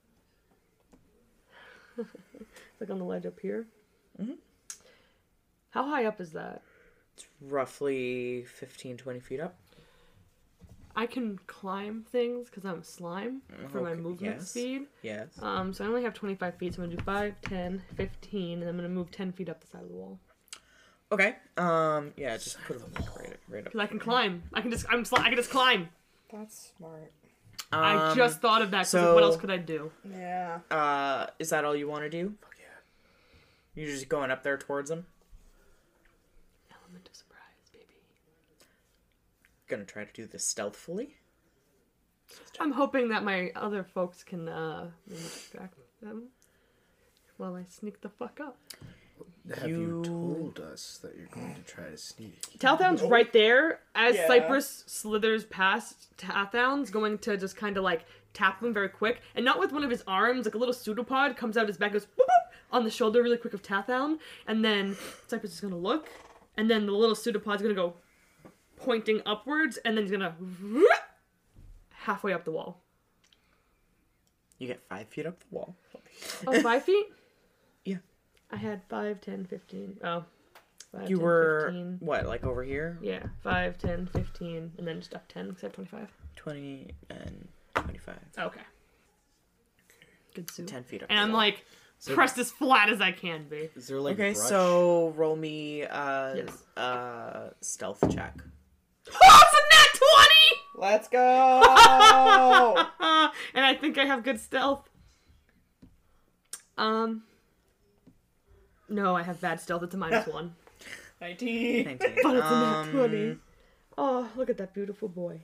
like on the ledge up here. Mhm. How high up is that? It's roughly fifteen, twenty feet up. I can climb things because I'm slime for my Okay, movement yes. speed. Yes. Um, so I only have twenty-five feet, so I'm gonna do five, ten, fifteen, and I'm gonna move ten feet up the side of the wall. Okay. Um. Yeah. Just put it right, right up. Cause I can climb. I can just I'm sli- I can just climb. That's smart. I Um, just thought of that. Cause so- what else could I do? Yeah. Uh. Is that all you want to do? Fuck yeah. You're just going up there towards them. Element of surprise, baby. Gonna try to do this stealthily. I'm hoping that my other folks can uh maybe distract them while I sneak the fuck up. Have you... You- told us that you're going to try to sneak? Talthound's right there. As Yeah. Cypress slithers past Talthound's going to just kind of like tap him very quick, and not with one of his arms, like a little pseudopod comes out of his back, goes boop, boop, on the shoulder really quick of Talthound, and then Cypress is gonna look, and then the little pseudopod's gonna go pointing upwards, and then he's gonna halfway up the wall. You get five feet up the wall. Oh, five feet? Yeah. I had five, ten, fifteen. Oh. five, You ten, were fifteen. what, like over here? Yeah, five, ten, fifteen, and then just up ten, because I have twenty-five. Twenty and twenty-five. Okay. Good suit. Ten feet up. And the I'm wall. like, So- pressed as flat as I can be. Is there like Okay, brush? so roll me uh Yes. uh stealth check. Oh, it's a nat twenty! Let's go! And I think I have good stealth. Um. No, I have bad stealth. It's a minus one. nineteen. nineteen. But it's a nat Um, twenty. Oh, look at that beautiful boy.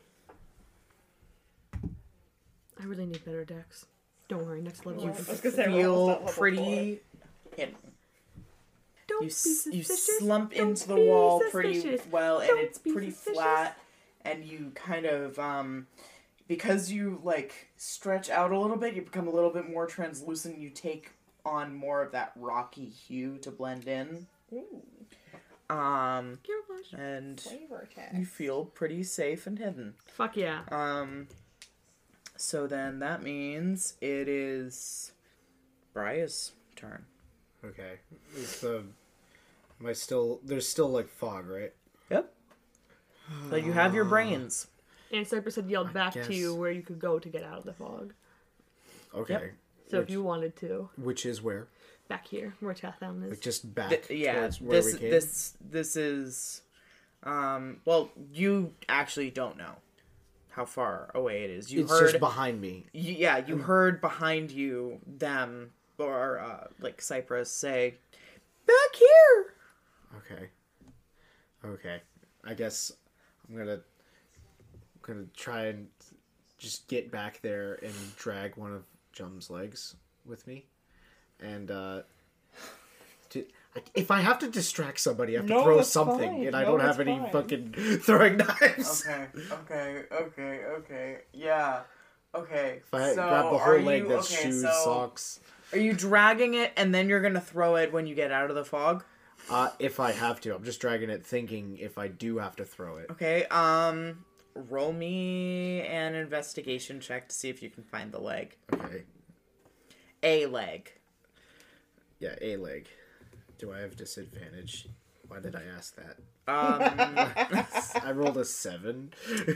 I really need better decks. Don't worry, next level. I I can was fix gonna it. say, we're Feel almost at level pretty hidden. Don't You be s- you suspicious. slump Don't into the be wall pretty suspicious. well, and Don't it's be pretty suspicious. flat, and you kind of um because you like stretch out a little bit, you become a little bit more translucent. You take on more of that rocky hue to blend in. Ooh, Um, Camouflage. and flavor test. you feel pretty safe and hidden. Fuck yeah. Um, so then that means it is Bria's turn. Okay. Is the... Am I still... There's still like fog, right? Yep. So you have your brains. And Cypress had yelled I back to you guess. where you could go to get out of the fog. Okay. Yep. So which, if you wanted to, Which is where? back here where Tathound is. Like just back Th- yeah, towards where this we came? this this is, um. Well, you actually don't know how far away it is. You It's heard, just behind me. you, yeah, you heard behind you them or uh, like Cypress say, "Back here." Okay. Okay. I guess I'm gonna I'm gonna try and just get back there and drag one of Jum's legs with me. And uh to, I- if I have to distract somebody, I have to No, throw that's something, fine. and I No, don't have that's any fine. fucking throwing knives. Okay, okay, okay, okay. Yeah. Okay. If I so grab the are whole leg, you, that's okay, shoes, so socks. Are you dragging it and then you're gonna throw it when you get out of the fog? Uh, if I have to, I'm just dragging it, thinking if I do have to throw it. Okay, um, roll me an investigation check to see if you can find the leg. Okay. A leg. Yeah, a leg. Do I have disadvantage? Why did I ask that? Um, I rolled a seven.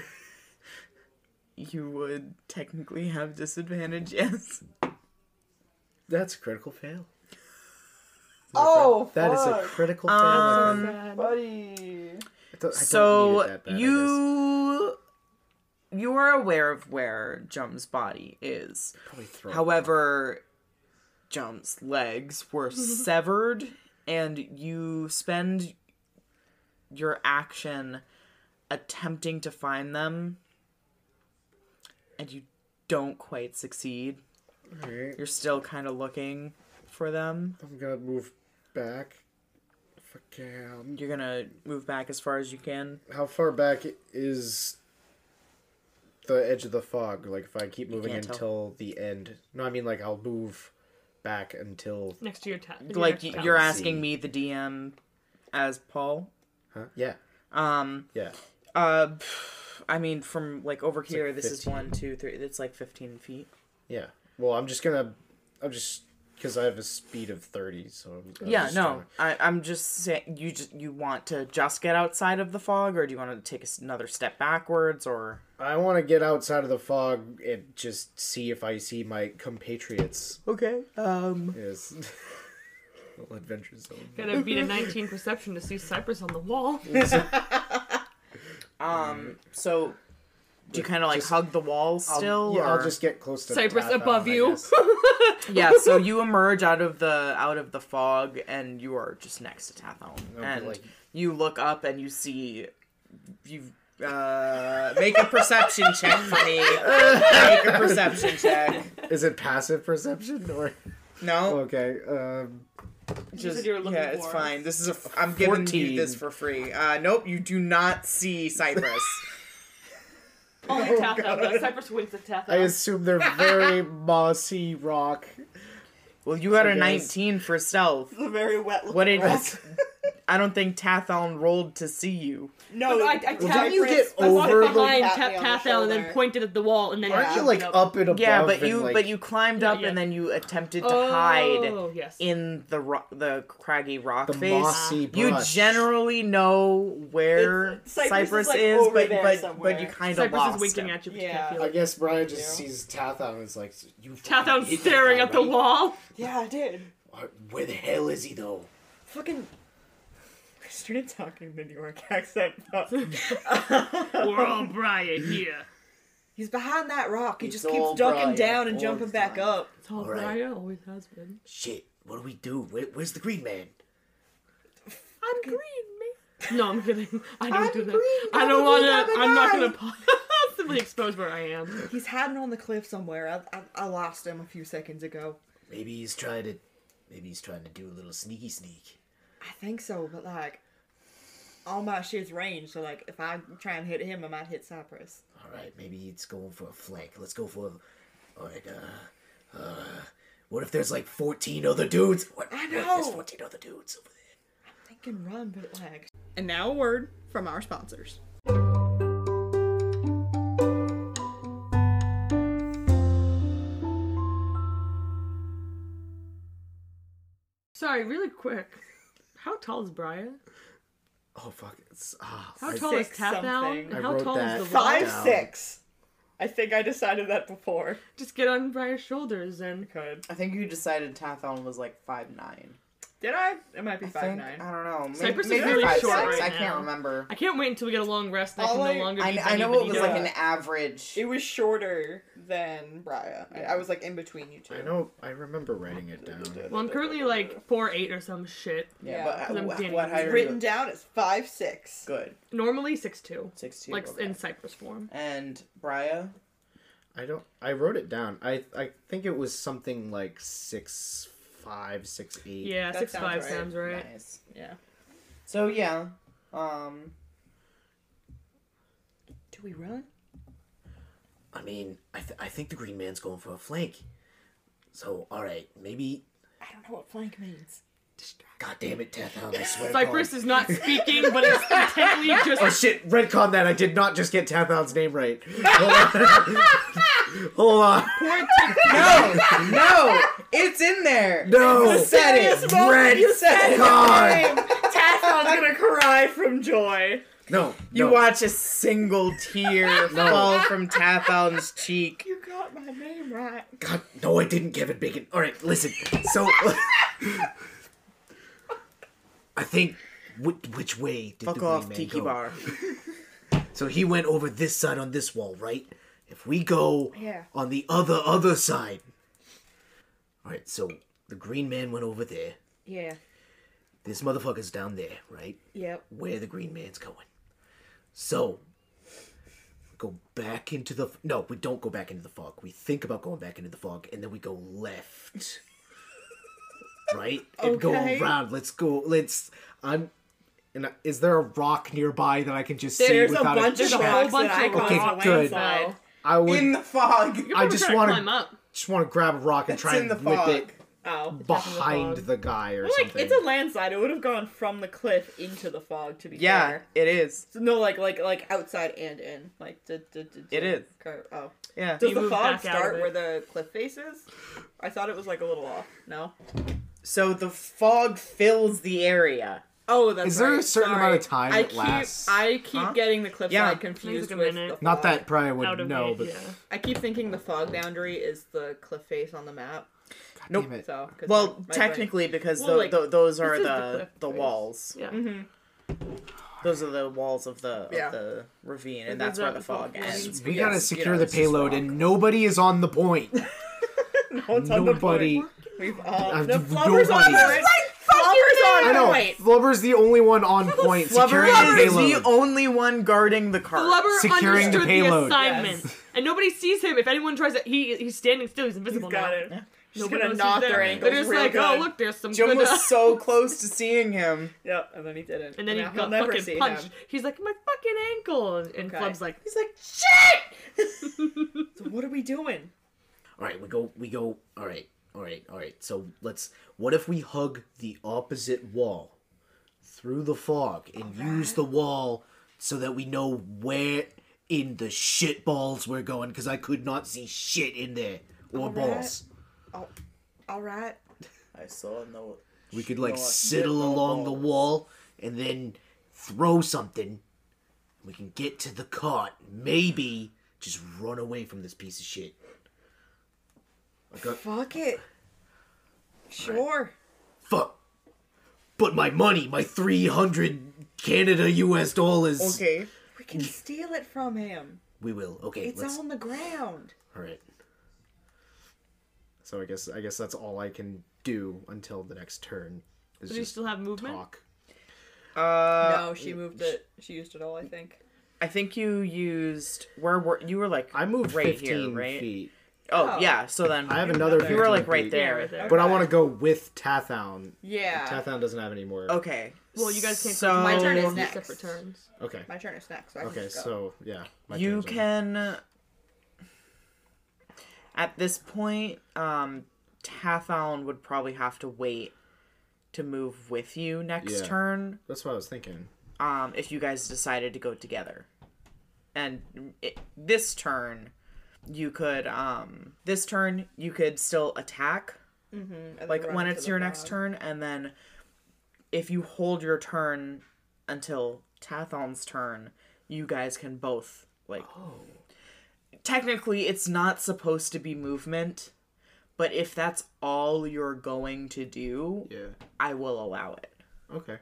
you would technically have disadvantage, yes. That's a critical fail. Oh, That is a fuck. critical fail. Um, my friend. Sad. Buddy. I don't, I don't So need it that bad, I you you are aware of where Jum's body is. guess. Probably throw it. However, Jum's legs were severed, and you spend your action attempting to find them, and you don't quite succeed. Alright, You're still kind of looking for them. I'm gonna move back. Fuck yeah. You're gonna move back as far as you can. How far back is the edge of the fog? Like, if I keep moving can't tell. until the end. No, I mean, like, I'll move back until. Next to your ta- Like your y- town. you're see. asking me, the D M, as Paul. Huh? Yeah. Um. Yeah. Uh. I mean, from like over here, like this is fifteen. one, two, three. It's like fifteen feet. Yeah. Well, I'm just gonna. I'm just because I have a speed of thirty, so. I'm, I'm Yeah, just no, I, I'm just saying. You just you want to just get outside of the fog, or do you want to take a s another step backwards, or? I want to get outside of the fog and just see if I see my compatriots. Okay. Um. Yes. Little adventure zone. Gotta beat a nineteen perception to see Cypress on the wall. Um. So, do you kind of like Just- hug the wall I'll- still? yeah, or? I'll just get close to Cypress Tathan, above I you. guess. Yeah. So you emerge out of the out of the fog, and you are just next to Tathon, I'll be and like- you look up and you see you. Uh, make a perception check for me. Make a perception check. Is it passive perception or? No. Okay. Um. Just, said you were looking yeah, it's for fine. This is a. F- I'm giving you fourteen. this for free. Uh, nope, you do not see Cypress. Only Tatha, but Cypress winks at Tatha. I assume they're very mossy rock. Well, you got I a guess. nineteen for stealth. It's a very wet What did? rock. I don't think Tathon rolled to see you. No, I, I tapped don't you get I walked over the- behind Tap Tap me on the Tatha and then shoulder. pointed at the wall and then Aren't you jumped like up. up and above? Yeah, but and, you like, but you climbed Not up yet. and then you attempted to Oh, hide yes. in the ro- the craggy rock the face. mossy You brush. generally know where It's- Cypress is, Cypress like, is, over but there but somewhere. but you kind of Cypress lost is winking him. at you, but you Yeah. can't feel I it. guess Brian just Yeah. sees Tathan and is like, "You." Tatha's fucking hit that staring guy, at the right? wall. Yeah, I did. Where the hell is he though? Fucking. I started talking the New York accent. We're all Brian here. He's behind that rock. He It's just all keeps ducking Brian down and all jumping the back time. up. It's all All right. Brian, always has been. Shit! What do we do? Where, where's the green man? I'm green, man. No, I'm kidding. I don't I'm do that. green, I don't want double to. D, I'm not double gonna possibly expose where I am. He's hiding on the cliff somewhere. I, I, I lost him a few seconds ago. Maybe he's trying to. Maybe he's trying to do a little sneaky sneak. I think so, but like, all my shit's range. So like, if I try and hit him, I might hit Cypress. All right, maybe he's going for a flank. Let's go for. All right. Uh. Uh. What if there's like fourteen other dudes? What? I What if know. there's fourteen other dudes over there? Thinking run, but like. And now a word from our sponsors. Sorry, really quick. How tall is Brian? Oh fuck! It's ah. How I- tall Six is Tap down? something. And I how wrote tall that. is the wall? Five down. six. I think I decided that before. Just get on Brian's shoulders and. Could. I think you decided Tathon was like five nine. Did I? It might be I five think nine. I don't know. Maybe, Cypress is maybe really five short six. right I can't now. remember. I can't wait until we get a long rest and I All can I- no longer I, be I know it was Benny like Benito. an average. It was shorter than Briar. I, I was like in between you two. I know. I remember writing it down. Well, I'm currently like four eight or some shit. Yeah, Yeah, but 'cause I'm uh, Danny. what height It's are written you? down as five six. Good. Normally six two, Six two. like okay. in Cypress form. And Briar. I don't. I wrote it down. I I think it was something like six five, six eight. Yeah, That six sounds five right. sounds right. Nice. Yeah. So yeah, um, Do we run? I mean, I th- I think the green man's going for a flank. So all right, maybe. I don't know what flank means. God damn it, Tathan! I swear. to Cypress God. is not speaking, but it's intently just. Oh shit! Redcon that. I did not just get Tathan's name right. Hold on. Hold on. no, no, it's in there. No. You said it. Serious moment, you said his Redcon. name. Tathan's gonna cry from joy. No. You no. watch a single tear fall from Tathon's cheek. You got my name right. God, no, I didn't, Kevin Bacon. All right, listen. So, I think which, which way did Fuck the green off, man Tiki go? Bar. So he went over this side on this wall, right? If we go Yeah. on the other other side. All right, so the green man went over there. Yeah. This motherfucker's down there, right? Yep. Where the green man's going. So, go back into the... No, we don't go back into the fog. We think about going back into the fog, and then we go left. Right? And Okay. go around. Let's go... Let's... I'm... And I- is there a rock nearby that I can just see There's a without bunch of There's a check? whole rocks bunch that of icons Okay, on the good. side. I would... In the fog. You I can just try to wanna- climb up. just want to grab a rock and It's try in and the whip fog. it Oh. behind fog. the guy or Well, like, something. it's a landslide. It would have gone from the cliff into the fog, to be Yeah, fair. it is. So, no, like, like, like outside and in. Like, d- d- d- It d- is. cur- Oh. Yeah. Does You the move fog back out of start it. where the cliff face is? I thought it was, like, a little off. No? So the fog fills the area. Oh, that's Is there a right. certain Sorry. amount of time I it keep, lasts? I keep Huh? getting the cliffside Yeah. confused It's like a with minute. the fog. Not that probably Out would of know, it, but yeah. I keep thinking the fog boundary is the cliff face on the map. God Nope. damn it. So, 'cause Well, my- my brain- technically, because Well, tho- like, tho- those are this is the the cliff the face. walls. Yeah. Mhm. Those are the walls of the Yeah. of the ravine, and But that's there's where that the fog fog ends. We Yes, gotta you secure know, the it's just payload, fog. and nobody is on the point. No one's on the Nobody. point. We've all. Uh, The Flubber's on nobody. point. Flubber's on I know. point. Flubber's the only one on point Flubber securing the is payload. the only one guarding the cart. Flubber Securing the understood the, payload. assignment, Yes. and nobody sees him. If anyone tries to, he he's standing still. He's He's invisible got now. it. Yeah. She's Nobody gonna knows knock he's their there. ankles They're just real like, good. oh look, there's some Jim good. was uh, so close to seeing him. Yep, and then he didn't. and then he Now got he'll never fucking see punched. him. He's like, my fucking ankle, and, and Okay. Flub's like, He's like, shit! So what are we doing? All right, we go, we go. All right, all right, all right. So let's. What if we hug the opposite wall through the fog and use the wall so that we know where in the shit balls we're going? Because I could not see shit in there or All right. balls. All right. I saw no. We could like no, sidle no along the balls. wall and then throw something. We can get to the cart. Maybe just run away from this piece of shit. I got Fuck it. Sure. fuck. But my money, my three hundred Canada U S dollars. Okay. We can steal it from him. We will. Okay, It's let's. on the ground. All right. So I guess I guess that's all I can do until the next turn. Is does he just still have movement? talk. Uh, no, she moved it. She used it all, I think. I think you used where were you were like I moved right fifteen here, right? feet, Oh, Oh. yeah. So then I have another You were like fifteen right feet. there. Yeah, right there. but I Okay. want to go with Tathown. Yeah. Tathown doesn't have any more. Okay. Well, you guys can't. So go My turn is two next. Separate turns. Okay. My turn is next. So I can Okay. just go. So yeah. my you turn's over. can. At this point, um, Tathown would probably have to wait to move with you next Yeah. turn. That's what I was thinking. Um, if you guys decided to go together, and it, this turn, you could um, this turn you could still attack. Mm-hmm. And then Like run when into it's the your next fog. turn, and then if you hold your turn until Tathown's turn, you guys can both like. Technically, it's not supposed to be movement, but if that's all you're going to do, Yeah. I will allow it. Okay.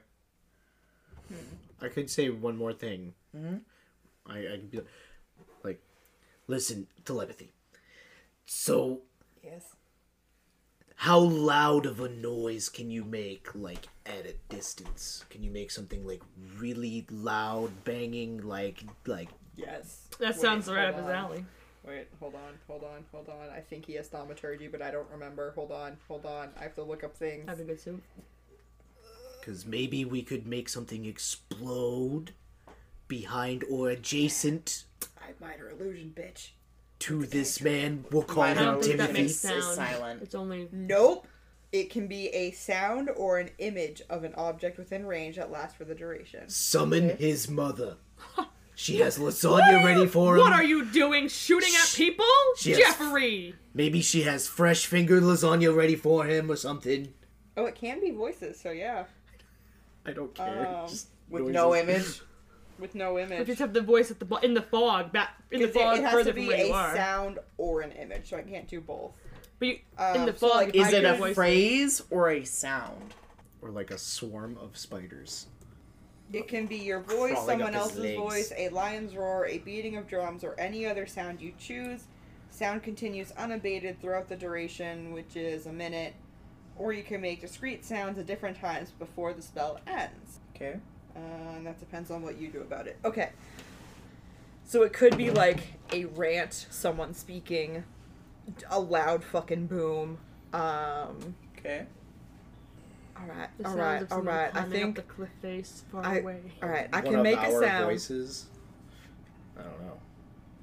I could say one more thing. Mm-hmm. I I could be like, Listen, telepathy. So, Yes. how loud of a noise can you make, like, at a distance? Can you make something, like, really loud, banging, like, like, Yes. That Wait, sounds right up hold his on. alley. Wait, hold on, hold on, hold on. I think he has thaumaturgy, but I don't remember. Hold on, hold on. I have to look up things. Have a good soup. because maybe we could make something explode behind or adjacent I have minor illusion, bitch. to this man. We'll call I him don't think that Timothy. makes Timothy is sound. silent. It's only Nope. It can be a sound or an image of an object within range that lasts for the duration. Summon his mother. She has lasagna ready for him. What are you doing? Shooting at people? Yes. Jeffrey! Maybe she has fresh fingered lasagna ready for him or something. Oh, it can be voices, so yeah. I don't care. Um, Just With noises. no image. With no You image. just have the voice at the bo- in the fog, back in the 'Cause it, fog, it has further to from be where a you are. sound or an image, so I can't do both. But you, in Um, the so, fog, like, if Is I it do a voices- phrase or a sound? Or like a swarm of spiders. It can be your voice, Crawling someone up his else's legs. voice, a lion's roar, a beating of drums, or any other sound you choose. Sound continues unabated throughout the duration, which is a minute. Or you can make discrete sounds at different times before the spell ends. Okay. Uh, and that depends on what you do about it. Okay. So it could be like a rant, someone speaking, a loud fucking boom. Um, Okay. alright, The sounds alright, of someone alright. I climbing up think, the cliff face far I- away. alright, I One can of make a our sound. voices. I don't know.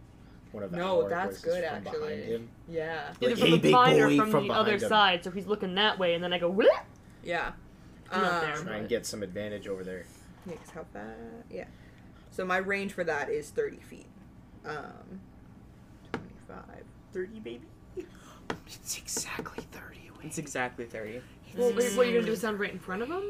one of No, our that's voices good, from actually. behind him. Yeah. Either Like, from hey, big behind or boy, from, from the other behind him. side. So he's looking that way, and then I go, Bleh! Yeah. Not there. Um, Try and get some advantage over there. Yeah, 'cause how far? Yeah. So my range for that is thirty feet. Um, twenty-five, thirty, baby. It's exactly thirty away. It's exactly thirty. Well, wait, what are you gonna do? Stand right in front of him?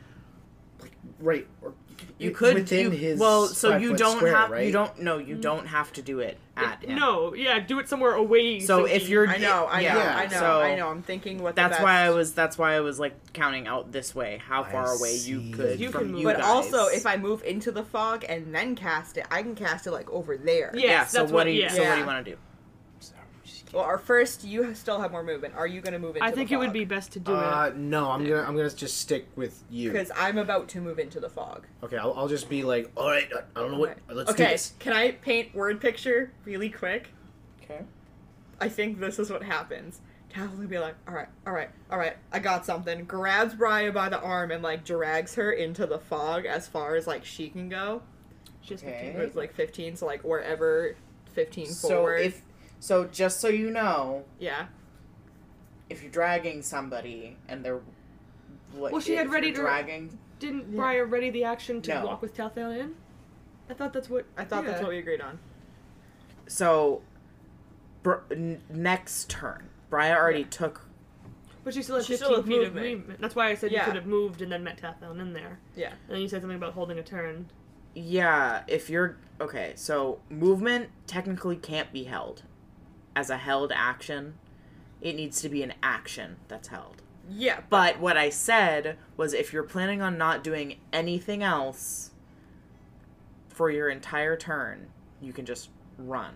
Right. Or You could within you, his well, so five you foot don't square, have right? you don't no you don't have to do it at him. No, yeah, do it somewhere away. So if thinking- you're I know, I yeah, know, I know, so I know. I'm thinking what the That's best... why I was that's why I was like counting out this way how I far away you see. could You from can move. you But guys. also, if I move into the fog and then cast it, I can cast it like over there. Yeah. yeah, Yes, so that's what what- do you yeah. so what do Yeah. you want to do? Well, our first, you still have more movement. Are you going to move into I the think fog? it would be best to do Uh, it. no, I'm gonna I'm gonna just stick with you. Because I'm about to move into the fog. Okay, I'll, I'll just be like, all right, I, I don't know what. Okay. Let's do okay, this. can I paint word picture really quick? Okay. I think this is what happens. Tassel will be like, all right, all right, all right, I got something. Grabs Briar by the arm and like drags her into the fog as far as like she can go. She's Okay. fifteen. It's like fifteen, so like wherever fifteen So forward. if so just so you know, yeah. if you're dragging somebody and they're what, Well, she had if ready you're to- dragging Didn't Yeah. Briar ready the action to No. walk with Talthel in? I thought that's what. I thought that's yeah. what we agreed on. so br- n- next turn. Briar already took But she still had She fifteen still had feet of movement. movement. That's why I said Yeah. you could have moved and then met Talthel in there. Yeah. And then you said something about holding a turn. yeah, if you're okay, so movement technically can't be held as a held action. It needs to be an action that's held. Yeah, But what I said was if you're planning on not doing anything else for your entire turn, you can just run.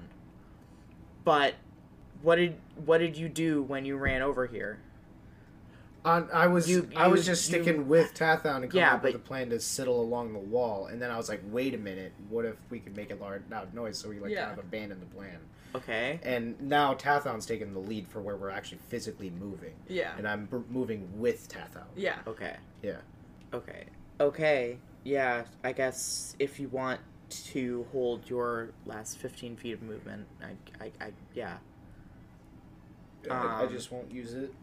But what did what did you do when you ran over here? Uh, I was You- I was you- just you- sticking with Tathon and coming Yeah, up with but- a plan to sidle along the wall, and then I was like, wait a minute, what if we could make a large loud noise? So we like Yeah. kind of abandoned the plan. Okay. And now Tathon's taking the lead for where we're actually physically moving, yeah, and I'm b- moving with Tathon. yeah. Okay. Yeah. Okay. Okay. Yeah, I guess if you want to hold your last fifteen feet of movement, I, I, I yeah. I, I Um, just won't use it.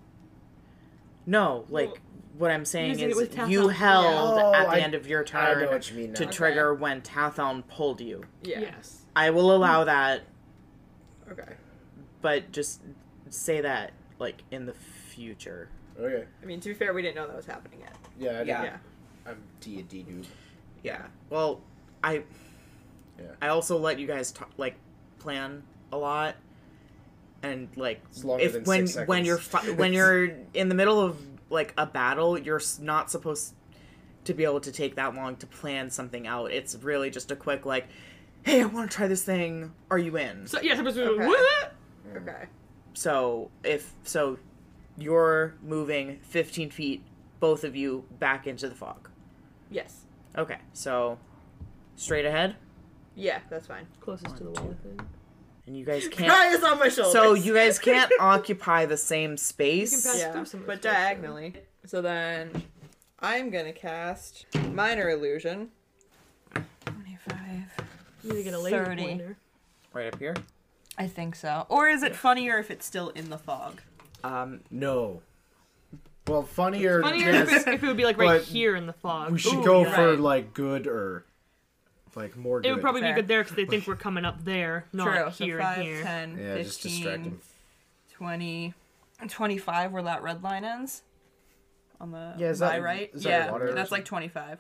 No, like, Well, what I'm saying using it is with Tathon. you held Oh, at the I- end of your I turn know what you mean now. to Okay. trigger when Tathon pulled you. Yeah. Yes. I will allow that, Okay. but just say that, like, in the future. Okay. I mean, to be fair, we didn't know that was happening yet. Yeah. I didn't- Yeah. Yeah. I'm D and D noob. Yeah. Well, I Yeah. I also let you guys talk, like plan a lot, and like It's longer if than when six when you're seconds. fi- when you're in the middle of like a battle, you're s- not supposed to be able to take that long to plan something out. It's really just a quick like, hey, I want to try this thing. Are you in? So yeah, supposed to Okay. what? Okay. So if so, you're moving fifteen feet, both of you back into the fog. Yes. Okay, so straight ahead, Yeah, that's fine. Closest to the wall, I think. and you guys can't. Cry is on my shoulders. So you guys can't occupy the same You can space. pass yeah, through some of but the space, diagonally. So then, I'm gonna cast minor illusion. Twenty-five. You need to get a laser thirty. pointer. Right up here. I think so. Or is it funnier if it's still in the fog? Um, No. Well, funnier. Funnier yes, if, it, if it would be like right but here in the fog. we should Ooh, go yeah. for Right. like good or like more good. It would probably Fair. be good there because they think we're coming up there, not True. here so five, and here. ten, Yeah, just distract fifteen, him. twenty, twenty-five, where that red line is. On the Yeah, is my that- right? is that yeah, water or that's like something? twenty-five.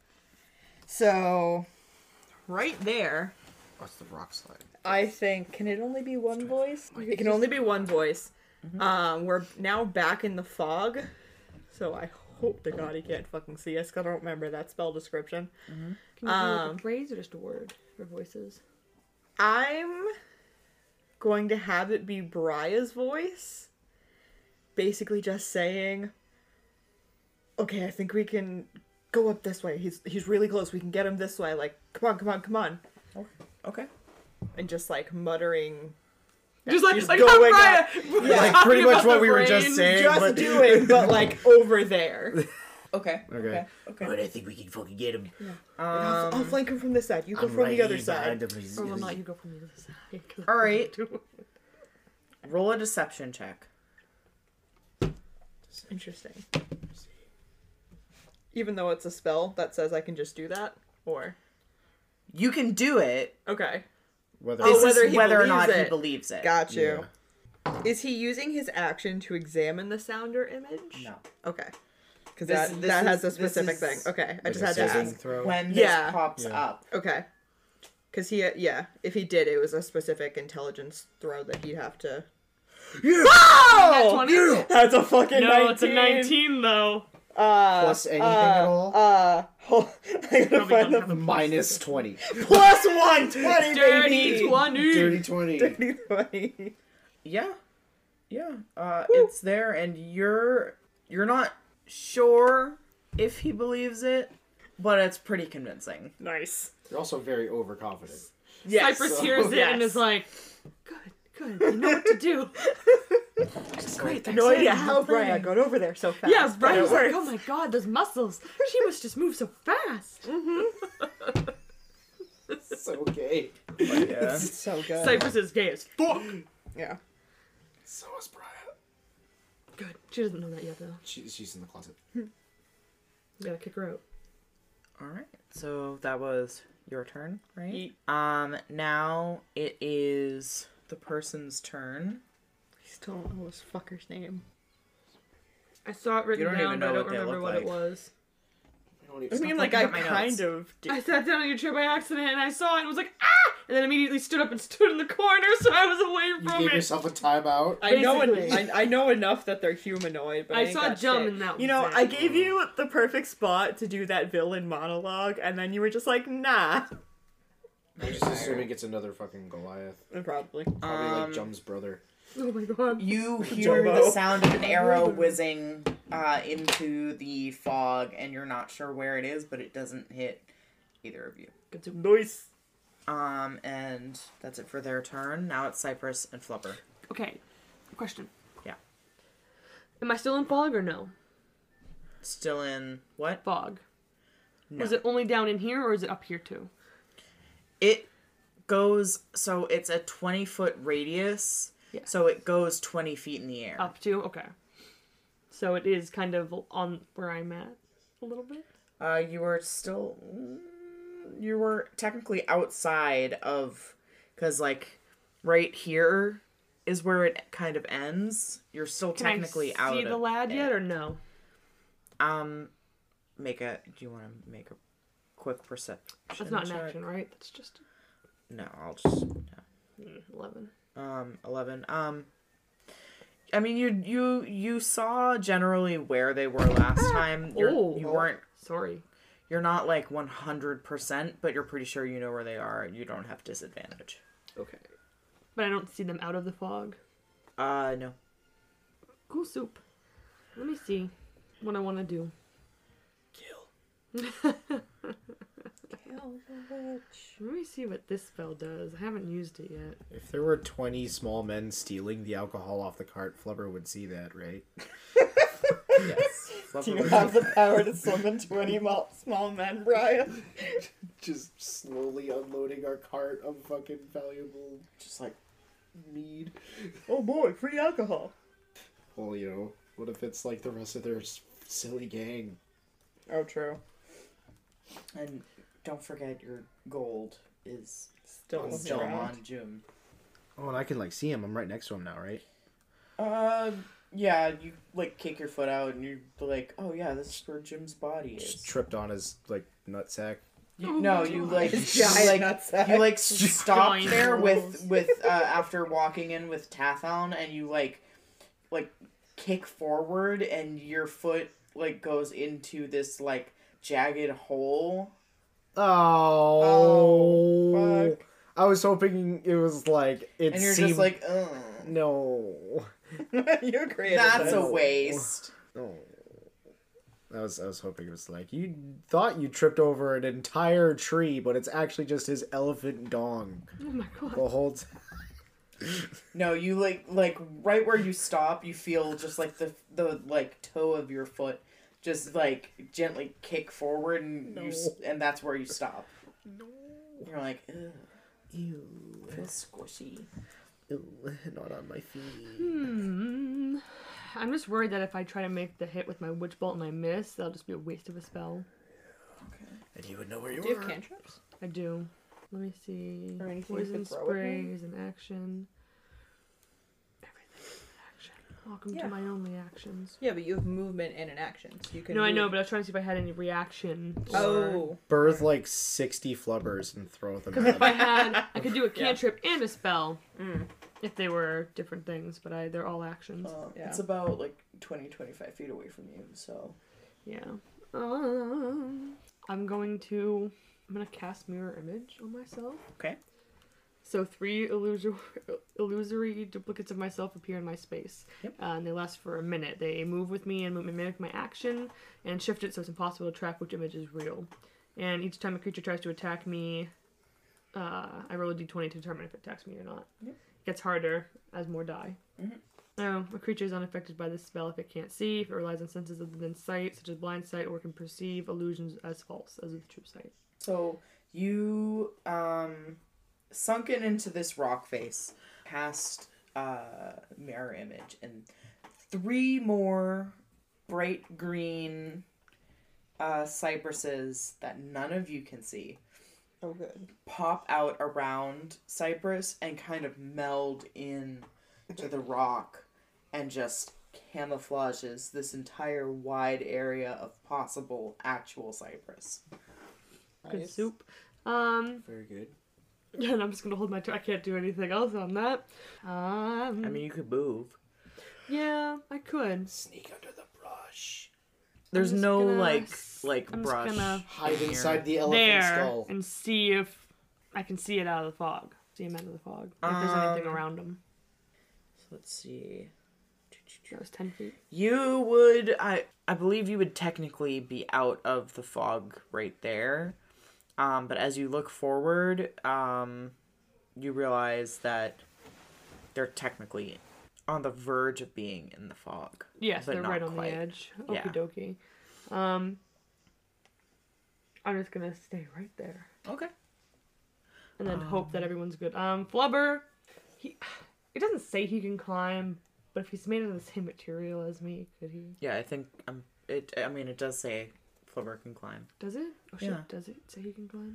So, right there, What's the rock slide? I think, can it only be one voice? It can only be one voice. Um, we're now back in the fog, so I hope to God he can't fucking see us, 'cause I don't remember that spell description. Can you do Um, like a phrase or just a word for voices? I'm going to have it be Bria's voice, basically just saying, okay, I think we can go up this way. He's he's really close. We can get him this way. Like, come on, come on, come on. okay. And just like muttering, Just like, just like going I'm Brian! Yeah. Like pretty much what we were just saying. just but... doing, but like over there. Okay. Okay. Okay. Okay. Alright, I think we can fucking get him. I'll, I'll Um, flank him from this side. You go I'm from right the other here side. behind him. He's- Or will he's- not you go from the other side? 'cause All I right. don't do it. roll a deception check. Interesting. Even though it's a spell that says I can just do that, or You can do it. okay, Whether Oh, This whether is he whether or believes not he it. believes it. got you. Yeah. Is he using his action to examine the sounder image? No. Okay, because This- that this that has is- a this specific is thing. Okay, I Like just a had to saving ask. throw. When this Yeah. pops Yeah. up. Okay, because he yeah, if he did, it was a specific intelligence throw that he'd have to. Yeah. Oh, twenty? that's a fucking No, nineteen. it's a nineteen though. Uh, Plus anything uh, at all? Uh, hold, I gotta Probably find don't the have a Minus twenty. plus one twenty, Dirty baby. twenty. Dirty twenty. Dirty twenty. Yeah. Yeah. Uh, it's there, and you're you're not sure if he believes it, but it's pretty convincing. Nice. You're also very overconfident. Yes. Cypress so- hears it and yes. is like, good, good, you know what to do. Great. No idea how Brian got over there so fast. Yeah, but Brian it was like, works. oh my god, those muscles. She must just move so fast. So gay. Yeah. So good. Cypress is gay as fuck. Yeah. So is Brian. Good. She doesn't know that yet though. She, she's in the closet. You gotta kick her out. All right. So that was your turn, right? Yeet. Um. Now it is the person's turn. I still don't know this fucker's name. I saw it written don't down, even but I know don't what they remember look what like. it was. I mean, Stop like, I looking at my kind notes. of did. I sat down on your chair by accident and I saw it and was like, ah! And then immediately stood up and stood in the corner so I was away You from gave it. yourself a timeout. I know, en- Basically. I, I know enough that they're humanoid, but I, I ain't saw got Jum shit. and that You was know, it. I gave you the perfect spot to do that villain monologue, and then you were just like, nah. I'm just assuming it's another fucking Goliath. Probably. Probably Um, like Jum's brother. Oh my god. You hear Jumbo. the sound of an arrow whizzing uh, into the fog, and you're not sure where it is, but it doesn't hit either of you. Good to- Nice. Um, and that's it for their turn. Now it's Cypress and Flubber. Okay. Question. Yeah. Am I still in fog or no? Still in what? Fog. No. Was it only down in here or is it up here too? It goes so it's a twenty foot radius. Yeah. So it goes twenty feet in the air. Up to? Okay. So it is kind of on where I'm at a little bit? Uh, you were still. You were technically outside of. Because, like, right here is where it kind of ends. You're still Can technically I out see the of lad it. yet or no? Um, make a. Do you want to make a quick perception? That's not an check? action, right? That's just No, I'll just. No. mm, eleven. Um, eleven. Um, I mean, you you you saw generally where they were last time. You're, Oh. you weren't. Sorry. You're not like one hundred percent, but you're pretty sure you know where they are. You don't have disadvantage. Okay. But I don't see them out of the fog. Uh, no. Cool soup. Let me see what I want to do. Kill. Let me see what this spell does. I haven't used it yet. If there were twenty small men stealing the alcohol off the cart, Flubber would see that, right? Yes. Do you have the power to summon twenty mo- small men, Brian? Just slowly unloading our cart of fucking valuable, just like, mead. Oh boy, free alcohol. Well, you know, what if it's like the rest of their s- silly gang? Oh, true. And don't forget your gold is Still, Oh, still around. on June. Oh, and I can, like, see him. I'm right next to him now, right? Uh, yeah. You like kick your foot out, and you're like, "Oh yeah, this is where Jim's body Just is." tripped on his, like, nutsack. You, no, you like His you, giant like nutsack. you like stop Giant there with balls. with uh, after walking in with Tathon, and you like like kick forward, and your foot like goes into this like jagged hole. Oh. Oh, fuck. I was hoping it was like it And you're seemed... just like, ugh. no. You created That's this. a waste. No. I was I was hoping it was like you thought you tripped over an entire tree, but it's actually just his elephant dong Oh my god. the whole time. No, you like like right where you stop, you feel just like the the like toe of your foot just like gently kick forward, and you s- No. and that's where you stop. No. You're like, ugh, Ew. feels squishy. Ew. Not on my feet. Hmm. I'm just worried that if I try to make the hit with my witch bolt and I miss, that'll just be a waste of a spell. And you would know where you Do you were. have cantrips? I do. Let me see. Or anything you Poison could throw at spray me? is an action. Everything is an action. Welcome Yeah. to my only actions. Yeah, but you have movement and an action, so you can. No, I know, move. but I was trying to see if I had any reaction. or- Oh. Birth like sixty flubbers and throw them Because at if I him. had, I could do a cantrip and a spell Mm. if they were different things, but I they're all actions. Uh, Yeah. It's about like twenty, twenty-five feet away from you, so. Yeah. Um, I'm going to. I'm gonna cast mirror image on myself. Okay. So three illusory, illusory duplicates of myself appear in my space, Yep. uh, and they last for a minute. They move with me and mimic my action, and shift it so it's impossible to track which image is real. And each time a creature tries to attack me, uh, I roll a d twenty to determine if it attacks me or not. Yep. It gets harder as more die. Mhm. Oh, a creature is unaffected by this spell if it can't see, if it relies on senses other than sight, such as blind sight, or can perceive illusions as false, as with true sight. So you um sunken into this rock face, cast uh mirror image, and three more bright green uh cypresses that none of you can see Oh, good. pop out around Cypress and kind of meld in to the rock and just camouflages this entire wide area of possible actual cypress. Good Nice. soup. Um, Very good. yeah, and I'm just gonna hold my turn. I can't do anything else on that. Um, I mean, you could move. yeah, I could. Sneak under the brush. There's just no gonna like s- like I'm just brush. gonna- Hide here. inside the elephant There skull. and see if I can see it out of the fog. See him out of the fog. If there's anything Um, around him. So let's see. That was ten feet. You would, I, I believe you would technically be out of the fog right there. Um, but as you look forward, um, you realize that they're technically on the verge of being in the fog. Yes, but they're not right on quite. the edge. Yeah. Okie dokie. Um, I'm just gonna stay right there Okay. and then hope that everyone's good. Um, Flubber, he, it doesn't say he can climb, but if he's made of the same material as me, could he? Yeah, I think um, it. I mean, it does say Flubber can climb. Does it? Oh shit! Yeah. Does it say he can climb?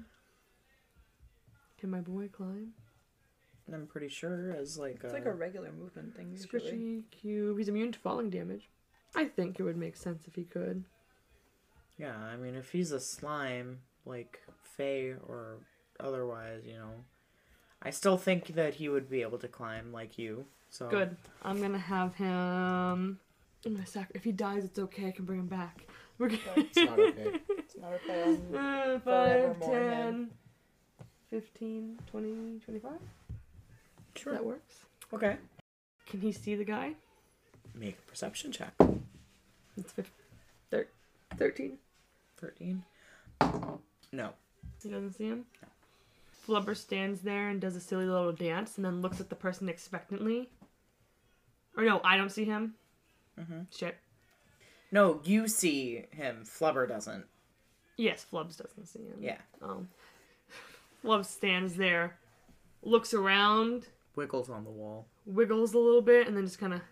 Can my boy climb? I'm pretty sure as like. It's like a regular movement thing usually. Squishy cube. He's immune to falling damage. I think it would make sense if he could. Yeah, I mean, if he's a slime, like Fae or otherwise, you know, I still think that he would be able to climb like you. So Good. I'm gonna have him. I'm gonna sac- if he dies, it's okay. I can bring him back. We're good. It's not okay. It's not okay. Um, Uh, Forever five, more ten, him. fifteen, twenty, twenty-five. Sure. That works. Okay. Can he see the guy? Make a perception check. It's fif- thir- thirteen. Thirteen. No. He doesn't see him? Flubber stands there and does a silly little dance and then looks at the person expectantly. Or no, I don't see him. Mm-hmm. Shit. No, you see him. Flubber doesn't. Yes, Flubs doesn't see him. Yeah. Um, Flubs stands there, looks around, Wiggles on the wall. wiggles a little bit, and then just kind of,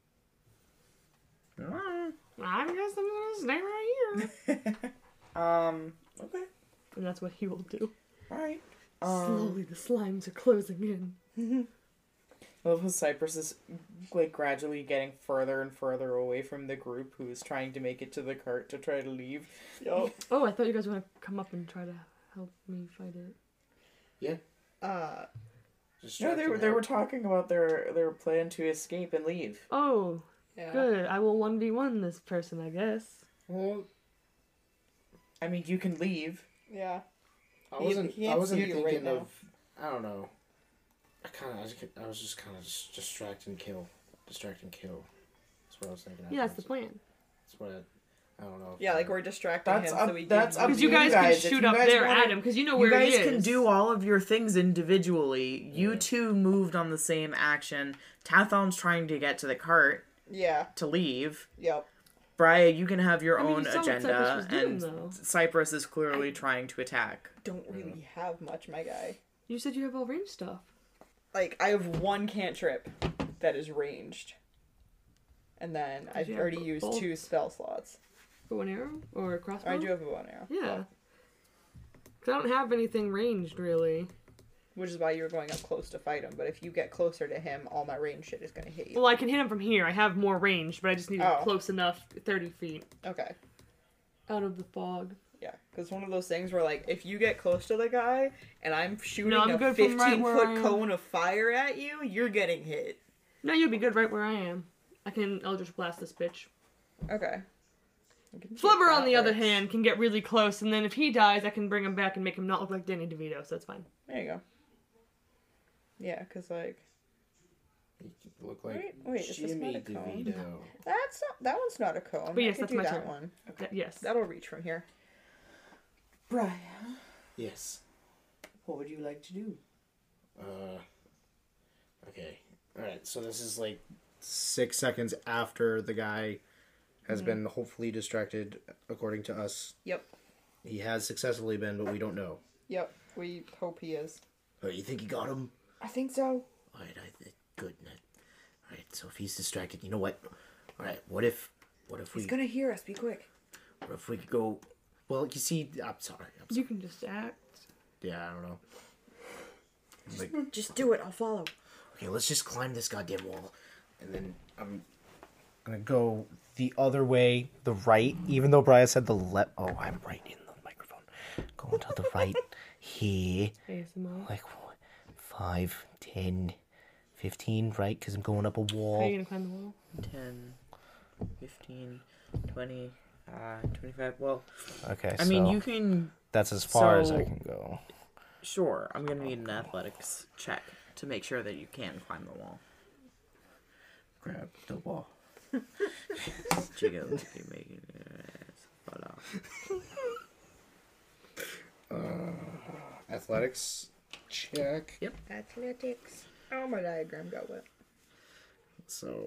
Mm. I guess I'm gonna stay right here. um. Okay. And that's what he will do. All right. Um, Slowly, the slimes are closing in. I love how Cypress is like gradually getting further and further away from the group who is trying to make it to the cart to try to leave. Yup. Oh, I thought you guys were gonna come up and try to help me fight it. Uh, No, they were they were talking about their their plan to escape and leave. Oh, yeah. good. I will one v one this person, I guess. Well, I mean, you can leave. Yeah. I He- wasn't. he I can't wasn't see you thinking right now. of. I don't know. I kind of. I, just- I was just kind of just distract and kill, distract and kill. That's what I was thinking. Yeah, that's the afterwards. plan. That's what. I, I don't know. if Yeah, I- like we're distracting That's him up- so we that's can... up Because to you guys, guys. can If shoot you up guys there wanna- at him, because you know You where guys he is. can do all of your things individually. You Yeah. two moved on the same action. Tathon's trying to get to the cart Yeah. to leave. Yep. Brian, you can have your I mean, you own saw what Cypress agenda, was doing, and though. Cypress is clearly trying to attack. Don't really have much, my guy. You said you have all range stuff. Like, I have one cantrip that is ranged. And then I've you have already both? used two spell slots. Bow and arrow or a crossbow? I do have a bow and arrow. Yeah. Because I don't have anything ranged, really. Which is why you were going up close to fight him. But if you get closer to him, all my range shit is going to hit you. Well, I can hit him from here. I have more range, but I just need it Oh. close enough, thirty feet. Okay. Out of the fog. Yeah, because one of those things where, like, if you get close to the guy and I'm shooting No, I'm a good from right where I fifteen-foot am. cone of fire at you, you're getting hit. No, you'll be good right where I am. I can Eldritch Blast this bitch. Okay. We can take Flubber, that on the other works. hand, can get really close, and then if he dies, I can bring him back and make him not look like Danny DeVito, so that's fine. There you go. Yeah, because, like... You look like Wait, wait, is this Jimmy not a cone? DeVito. That's not... That one's not a cone. But yes, I could that's do my that turn. one. Th- yes. That'll reach from here. Brian, Yes. what would you like to do? Uh. Okay. All right. So this is like six seconds after the guy has Mm-hmm. been hopefully distracted, according to us. Yep. He has successfully been, but we don't know. Yep. We hope he is. Oh, you think he got him? I think so. All right. I th- good. All right. So if he's distracted, you know what? All right. What if? What if we? He's gonna hear us. Be quick. What if we could go? Well, you see, I'm sorry. I'm sorry. You can just act. Yeah, I don't know. Like, Just do it. I'll follow. okay, let's just climb this goddamn wall, and then I'm gonna go the other way, the right. Even though Brian said the left. Oh, I'm right in the microphone. Going to the right here, A S M R. like what, five, ten, fifteen, right? Because I'm going up a How are you wall. gonna climb the wall? ten, fifteen, twenty, uh, twenty-five. Well, Okay, I mean, so you can... that's as far as I so- can go. Sure, I'm going to need an athletics check to make sure that you can climb the wall. Grab the wall. Jiggles, you making it. But, uh, Athletics check. Athletics. Oh, my diagram got wet. So,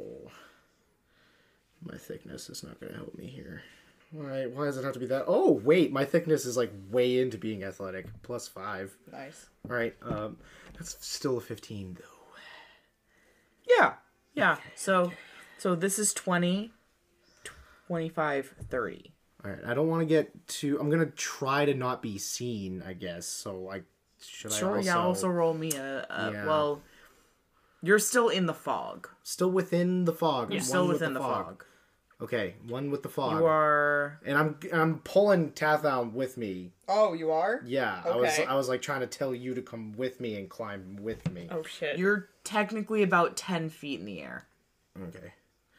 my thickness is not going to help me here. Why? Why does it have to be that? Oh, wait, my thickness is like way into being athletic. Plus five. Nice. All right. Um, that's still a fifteen though. yeah, yeah. So, so this is twenty, twenty-five, thirty. All right. I don't want to get too. I'm gonna try to not be seen. I guess. So, like, should Sure, I also, yeah, also roll me a, a Yeah. well, you're still in the fog. still within the fog? You're one still with within the fog. Okay, one with the fog. You are... And I'm I'm pulling Tatham with me. Oh, you are? Yeah, I was Okay. I was like trying to tell you to come with me and climb with me. Oh, shit. You're technically about ten feet in the air. Okay.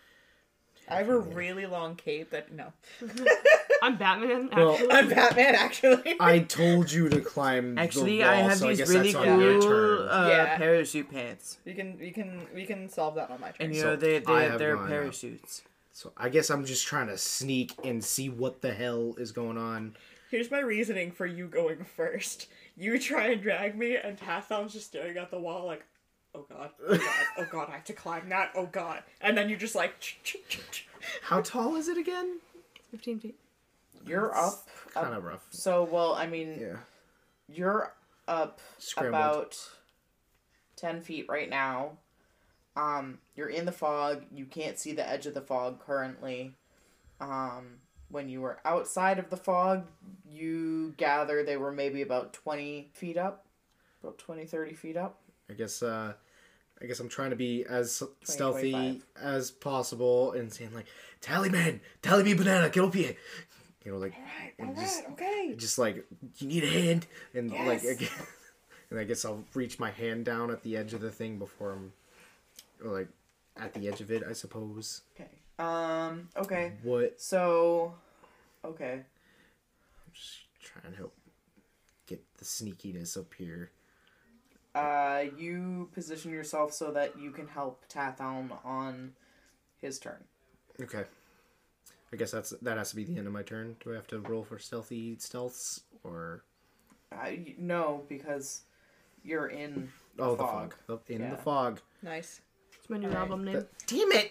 I have a really long cape that... No. I'm Batman. Well, Actually. I'm Batman, actually. I told you to climb Actually, the wall, I have so I these guess really that's on your cool turn. uh, Yeah. parachute pants. We can, we can, we can solve that on my turn. And, you So know, they, I they, have they're gone up. parachutes. So I guess I'm just trying to sneak and see what the hell is going on. Here's my reasoning for you going first. You try and drag me, and Tatham's just staring at the wall like, oh god, oh god, oh god, I have to climb that, oh god. And then you just like... How tall is it again? fifteen feet. You're up. Kind up of rough. so, well, I mean, Yeah. you're up Scrambled. about ten feet right now. Um, you're in the fog. You can't see the edge of the fog currently. Um, when you were outside of the fog, you gather they were maybe about twenty feet up. About twenty, thirty feet up. I guess uh I guess I'm trying to be as stealthy twenty-five. as possible and saying like, Tally man, tally me banana, get up here. You know, like Alright, and alright, just, okay. just like, you need a hand, and like, Yes. again, and I guess I'll reach my hand down at the edge of the thing before I'm, or like, at the edge of it, I suppose. Okay. Um, okay. What? So, okay. I'm just trying to help get the sneakiness up here. Uh, you position yourself so that you can help Tathalm on his turn. Okay. I guess that's that has to be the end of my turn. Do I have to roll for stealthy stealths or? Uh, y- no, because you're in the Oh, fog. the fog. The- In Yeah. the fog. Nice. It's my new Okay. album name. Damn it!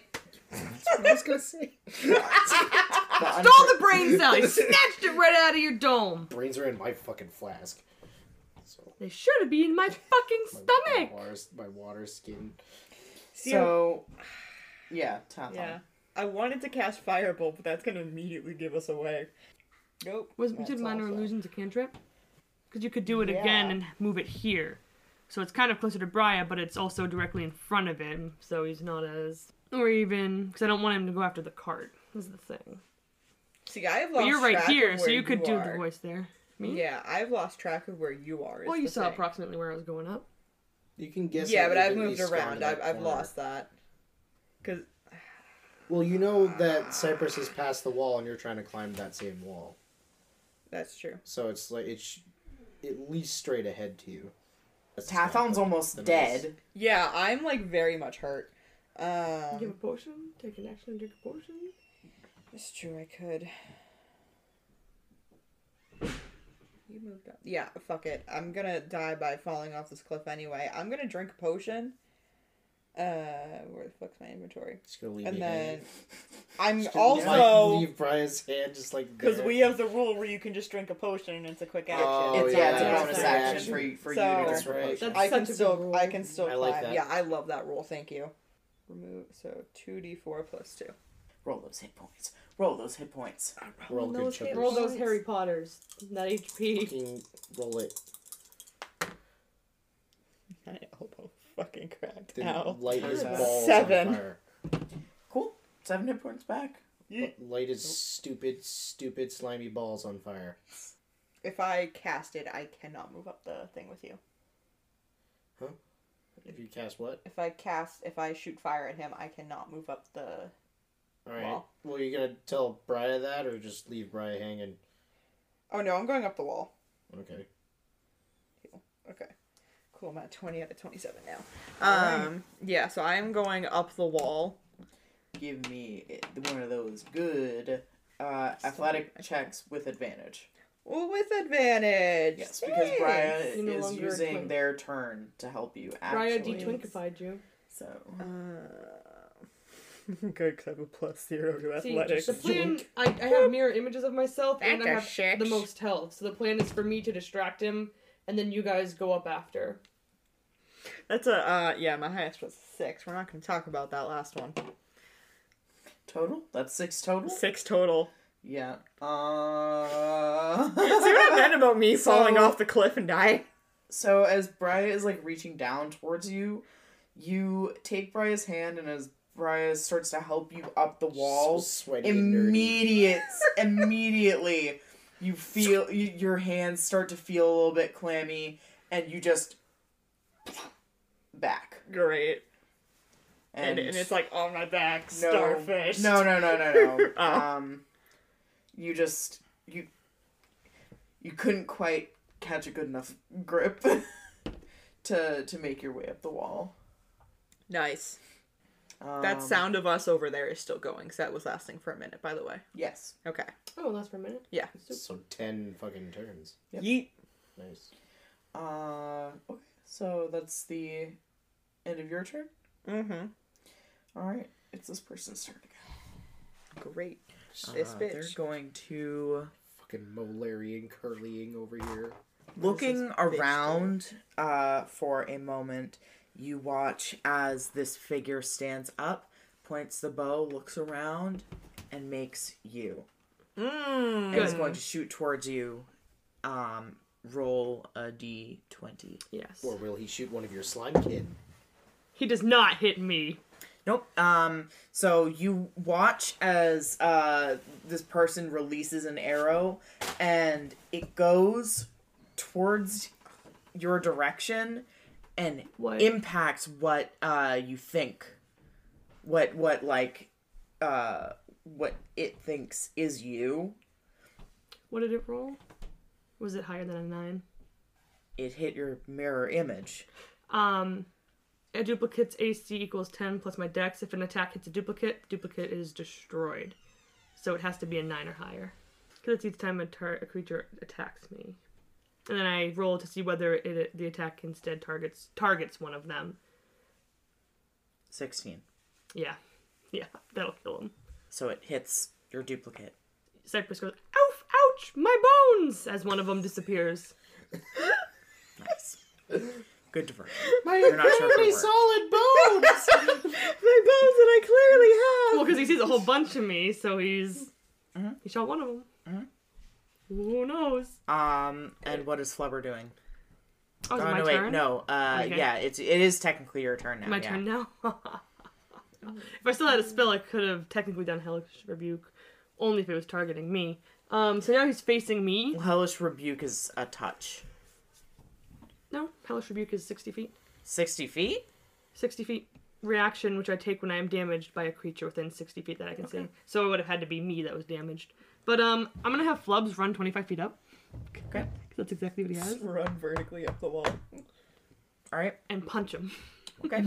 That's what I was gonna say. The Stole the brain cell! He snatched it right out of your dome! Brains are in my fucking flask. So They should have been in my fucking my, stomach! My water, my water skin. So, yeah, Tathon. Yeah. I wanted to cast Firebolt, but that's gonna immediately give us away. Nope. Was that's did minor also- illusions a cantrip? Because you could do it again Yeah. and move it here. So it's kind of closer to Briar, but it's also directly in front of him, so he's not as... Or even... Because I don't want him to go after the cart, is the thing. See, I have lost But you're right track here, of so where you could do are. the voice there. Me? Yeah, I've lost track of where you are. is Well, you the saw thing. approximately where I was going up. You can guess. Yeah, that but you've I've at moved least gone around. to I've, that I've corner. lost that. Because Well, you know that Cypress is past the wall, and you're trying to climb that same wall. that's true. So it's like it's at least straight ahead to you. That's Tathon's not almost the dead. nice- Yeah, I'm like very much hurt. Give a Um, potion, take an action and drink a potion. it's true. I could. You moved up. Yeah, fuck it. I'm gonna die by falling off this cliff anyway. I'm gonna drink a potion. Uh, where the fuck's my inventory? Just gonna leave And you then hanging. I'm Just gonna also leave Brian's hand just like because there. we have the rule where you can just drink a potion and it's a quick action. Oh, It's, yeah, it's a yeah, bonus that's action right. for, you- for So- you to That's drink a right. potion. That's I can such a good still rule. I can still I climb. like that. Yeah, I love that rule. Thank you. Remove so two d four plus two. Roll those hit points. Roll those hit points. roll good those, chuggers. roll those Harry Potters. That H P. Fucking roll it. My elbow fucking cracked. Then Ow. light his Seven. balls Seven. on fire. Cool. Seven hit points back. Light his stupid, stupid, slimy balls on fire. If I cast it, I cannot move up the thing with you. If you cast what? If I cast, if I shoot fire at him, I cannot move up the. Alright. Wall. Well, you gonna tell Brian that, or just leave Brian hanging? Oh no, I'm going up the wall. Okay. Okay. Cool, I'm at twenty out of twenty-seven now. Alright. Um, yeah, so I'm going up the wall. Give me it- one of those good uh, athletic checks with advantage. Well, with advantage. Yes, because Brian You're no is longer a using twink. their turn to help you. Briar Actually, de-twinkified you. so Uh, good, because I have a plus zero to See, athletics. the plan, I, I have mirror images of myself, and I That's a have six. the most health. So the plan is for me to distract him, and then you guys go up after. That's a, uh, yeah, my highest was six. We're not going to talk about that last one. total. That's six total. Six total. Yeah. Uh. See what I meant about me So- falling off the cliff and dying? So as Brian is like reaching down towards you, you take Brian's hand, and as Brian starts to help you up the wall, So sweaty and dirty. immediate, immediately, you feel you, your hands start to feel a little bit clammy, and you just back. Great. And, And, and it's like on my back, no, starfish. No, no, no, no, no. Oh. Um, you just you you couldn't quite catch a good enough grip to to make your way up the wall. Nice. Um, That sound of us over there is still going, because that was lasting for a minute, by the way. Yes. Okay. Oh, last for a minute. Yeah. So ten fucking turns. Yep. Yeet. Nice. Uh. Okay. So that's the end of your turn. Mm-hmm. All right. It's this person's turn again. Great. This Uh, They're bitch. going to Fucking Molarry curlying over here. looking this bitch around uh, for a moment. You watch as this figure stands up, points the bow, looks around, and makes you. Mm. And is going to shoot towards you. Um, roll a d twenty. Yes. Or will he shoot one of your slime kid? He does not hit me. Nope. Um, so you watch as uh, this person releases an arrow, and it goes towards your direction and What? impacts what uh, you think. What, what, like, uh, what it thinks is you. What did it roll? Was it higher than a nine? It hit your mirror image. Um, a duplicate's A C equals ten plus my dex. If an attack hits a duplicate, the duplicate is destroyed. So it has to be a nine or higher. Because it's each time a, tar- a creature attacks me. And then I roll to see whether it, the attack instead targets targets one of them. sixteen. Yeah. Yeah, that'll kill him. So it hits your duplicate. Cypress goes, "Ouch, ouch, my bones!" as one of them disappears. Nice. Good diversion. My You're not sure if very it worked. solid bones. My bones that I clearly have. Well, because he sees a whole bunch of me, so he's Mhm. he shot one of them. Mhm. Who knows? Um, and what is Flubber doing? Oh, is it oh my no, turn? wait, no. Uh, Okay. yeah, it's it is technically your turn now. My yeah. turn now. If I still had a spell, I could have technically done Hellish Rebuke, only if it was targeting me. Um, so now he's facing me. Well, Hellish Rebuke is a touch. No, Hellish Rebuke is sixty feet. Sixty feet. sixty feet reaction, which I take when I am damaged by a creature within sixty feet that I can see. So it would have had to be me that was damaged. But um, I'm gonna have Flubs run twenty-five feet up. Okay. 'Cause that's exactly what he has. Run vertically up the wall. All right. And punch him. Okay.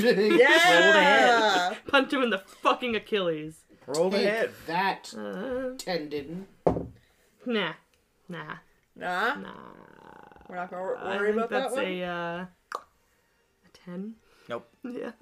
Yeah. Punch him in the fucking Achilles. Roll the hit. Take that Uh, tendon. nah. Nah. Nah. Nah. We're not gonna I worry think about that that's one. a, uh, a ten. Nope. Yeah.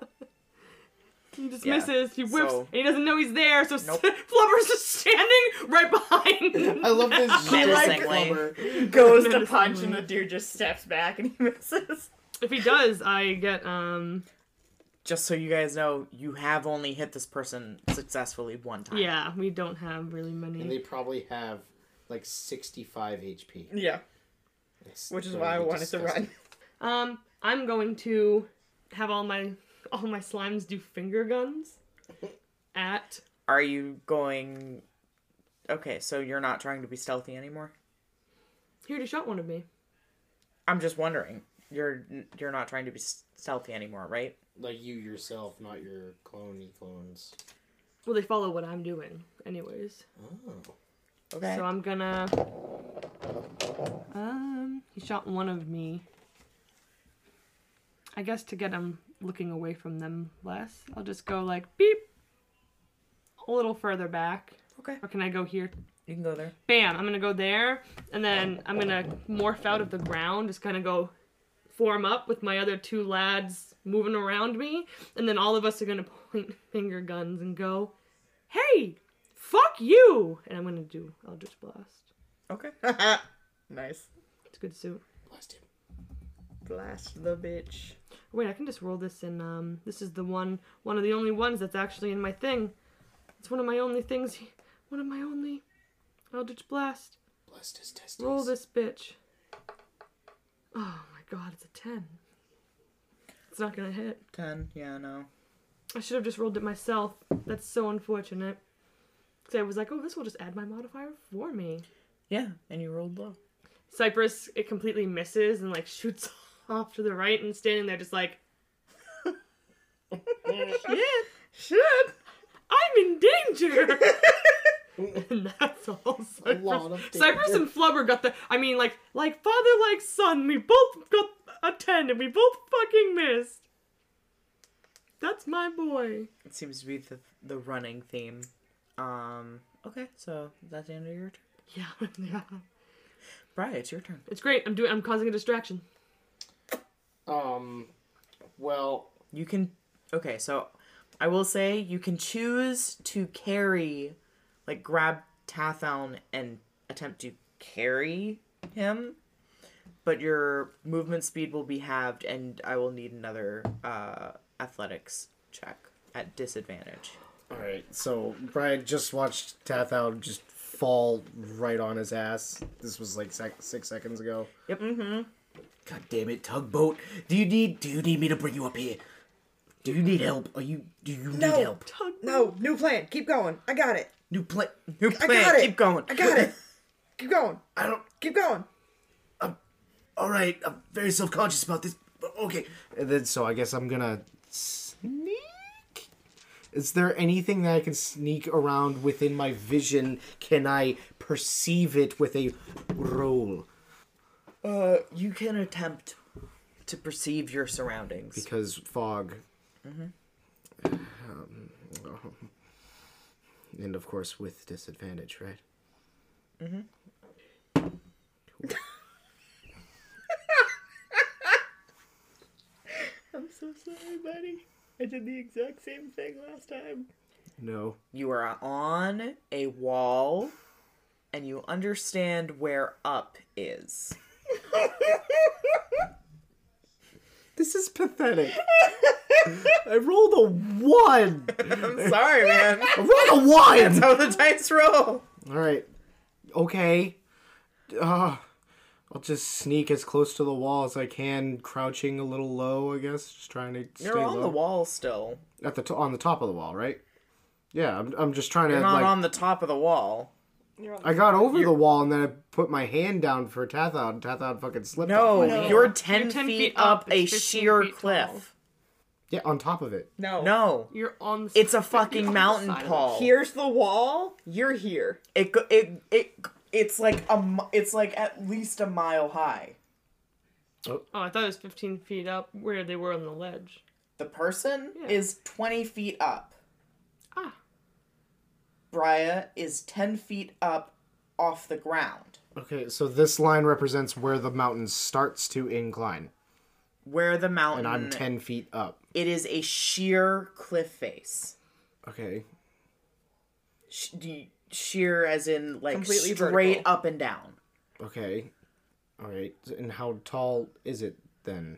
He just Yeah, misses. He whips, so- and he doesn't know he's there. So Nope. Flubber's just standing right behind him. I love this Menacingly. Flubber. Goes to Menacingly. punch and the dude just steps back and he misses. If he does, I get um. Just so you guys know, you have only hit this person successfully one time. Yeah, we don't have really And many. they probably have like sixty-five H P. Yeah. It's Which is why I really wanted to disgusting. run. Um, I'm going to have all my all my slimes do finger guns at. Are you going? Okay, so you're not trying to be stealthy anymore. He already shot one of me. I'm just wondering. You're you're not trying to be s- stealthy anymore, right? Like you yourself, not your cloney clones. Well, they follow what I'm doing, anyways. Oh. Okay. So I'm gonna. Um, he shot one of me. I guess to get him looking away from them less, I'll just go like beep. A little further back. Okay. Or can I go here? You can go there. Bam! I'm gonna go there, and then I'm gonna morph out of the ground, just kind of go form up with my other two lads moving around me, and then all of us are gonna point finger guns and go, "Hey, fuck you!" And I'm gonna do Eldritch Blast. Okay. Nice. It's a good suit. Blast him. Blast the bitch. Wait, I can just roll this in. Um, this is the one, one of the only ones that's actually in my thing. It's one of my only things. One of my only Eldritch Blast. Blast his testes. Roll this bitch. Oh my god, it's a ten. It's not gonna hit. Ten. Yeah. No. I should have just rolled it myself. That's so unfortunate. Because I was like, oh, this will just add my modifier for me. Yeah, and you rolled low. Cypress, it completely misses and like shoots off to the right and standing there just like, shit, Shit. I'm in danger. And that's all. A lot Cypress, of Cypress danger. and Flubber got the. I mean, like, like father, like son. We both got a ten, and we both fucking missed. That's my boy. It seems to be the the running theme. Um. Okay, so that's the end of your turn. Yeah, yeah. Brian, it's your turn. It's great. I'm doing. I'm causing a distraction. Um. Well. You can. Okay, so I will say you can choose to carry, like, grab Tathown and attempt to carry him, but your movement speed will be halved, and I will need another uh, athletics check at disadvantage. All right. So Brian just watched Tathown just fall right on his ass. This was like sec- six seconds ago. Yep. Mm-hmm. God damn it, Tugboat. Do you need do you need me to bring you up here? Do you need help? Are you do you need No. help? No, new plan. Keep going. I got it. New play New I plan. got it. Keep going. I got it. Keep going. I don't Keep going. alright, I'm very self conscious about this. But okay. And then so I guess I'm gonna sneak. Is there anything that I can sneak around within my vision? Can I perceive it with a roll? Uh, you can attempt to perceive your surroundings. Because fog. Mm-hmm. Um, and of course with disadvantage, right? Mm-hmm. I'm so sorry, buddy. I did the exact same thing last time. No. You are on a wall, and you understand where up is. This is pathetic. I rolled a one. I'm sorry, man. I rolled a one. That's how the dice roll. All right. Okay. Uh, I'll just sneak as close to the wall as I can, crouching a little low, I guess, just trying to stay You're on low. the wall still. At the to- on the top of the wall, right? Yeah, I'm I'm just trying You're to not like on the top of the wall. You're on I got over the wall and then I put my hand down for Tathod and Tathod fucking slipped No, off my hand. you're ten, You're ten feet, feet up, up, a it's fifteen sheer feet cliff. tall. Yeah, on top of it. No. No, You're on. The, it's a you're fucking on the mountain, side of it. Paul. Here's the wall. You're here. It go- it it it's like a mi- it's like at least a mile high. Oh, I thought it was fifteen feet up where they were on the ledge. The person Yeah. is twenty feet up. Ah. Briah is ten feet up off the ground. Okay, so this line represents where the mountain starts to incline, Where the mountain and I'm ten feet up. It is a sheer cliff face. Okay. Sh- d- sheer as in like Completely straight vertical. up and down. Okay. All right. And how tall is it then?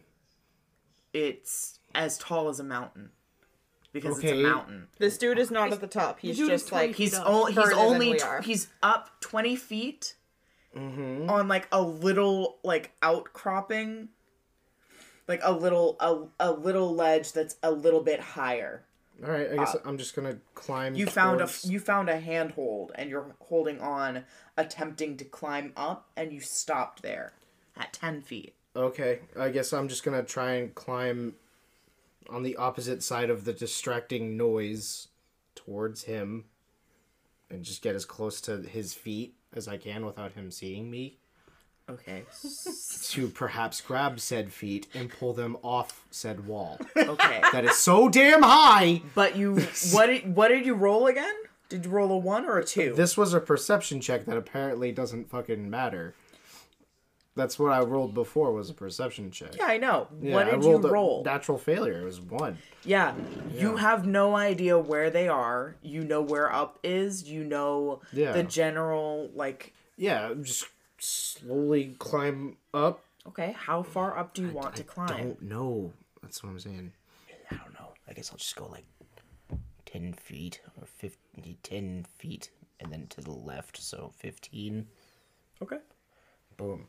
It's as tall as a mountain. Because it's Okay. a mountain. This dude is not at the top. He's dude is just twenty like feet He's up. only he's Further than only we tw- are. he's up twenty feet Mm-hmm. on like a little like outcropping, like a little a, a little ledge that's a little bit higher. All right. I guess I'm just gonna climb. You found towards- a you found a handhold and you're holding on, attempting to climb up, and you stopped there at ten feet. Okay. I guess I'm just gonna try and climb on the opposite side of the distracting noise towards him, and just get as close to his feet as I can without him seeing me. Okay. To perhaps grab said feet and pull them off said wall. Okay. That is so damn high! But you what did what did you roll again? Did you roll a one or a two? This was a perception check that apparently doesn't fucking matter. That's what I rolled before, was a perception check. Yeah, I know. Yeah, what I did you rolled a roll? natural failure. It was one. Yeah. You Yeah. have no idea where they are. You know where up is. You know Yeah. the general like Yeah, just slowly climb up. okay, how far up do you want to climb? Don't know. That's what I'm saying. I don't know. I guess I'll just go like ten feet or fifty, ten feet, and then to the left, so fifteen. Okay. Boom.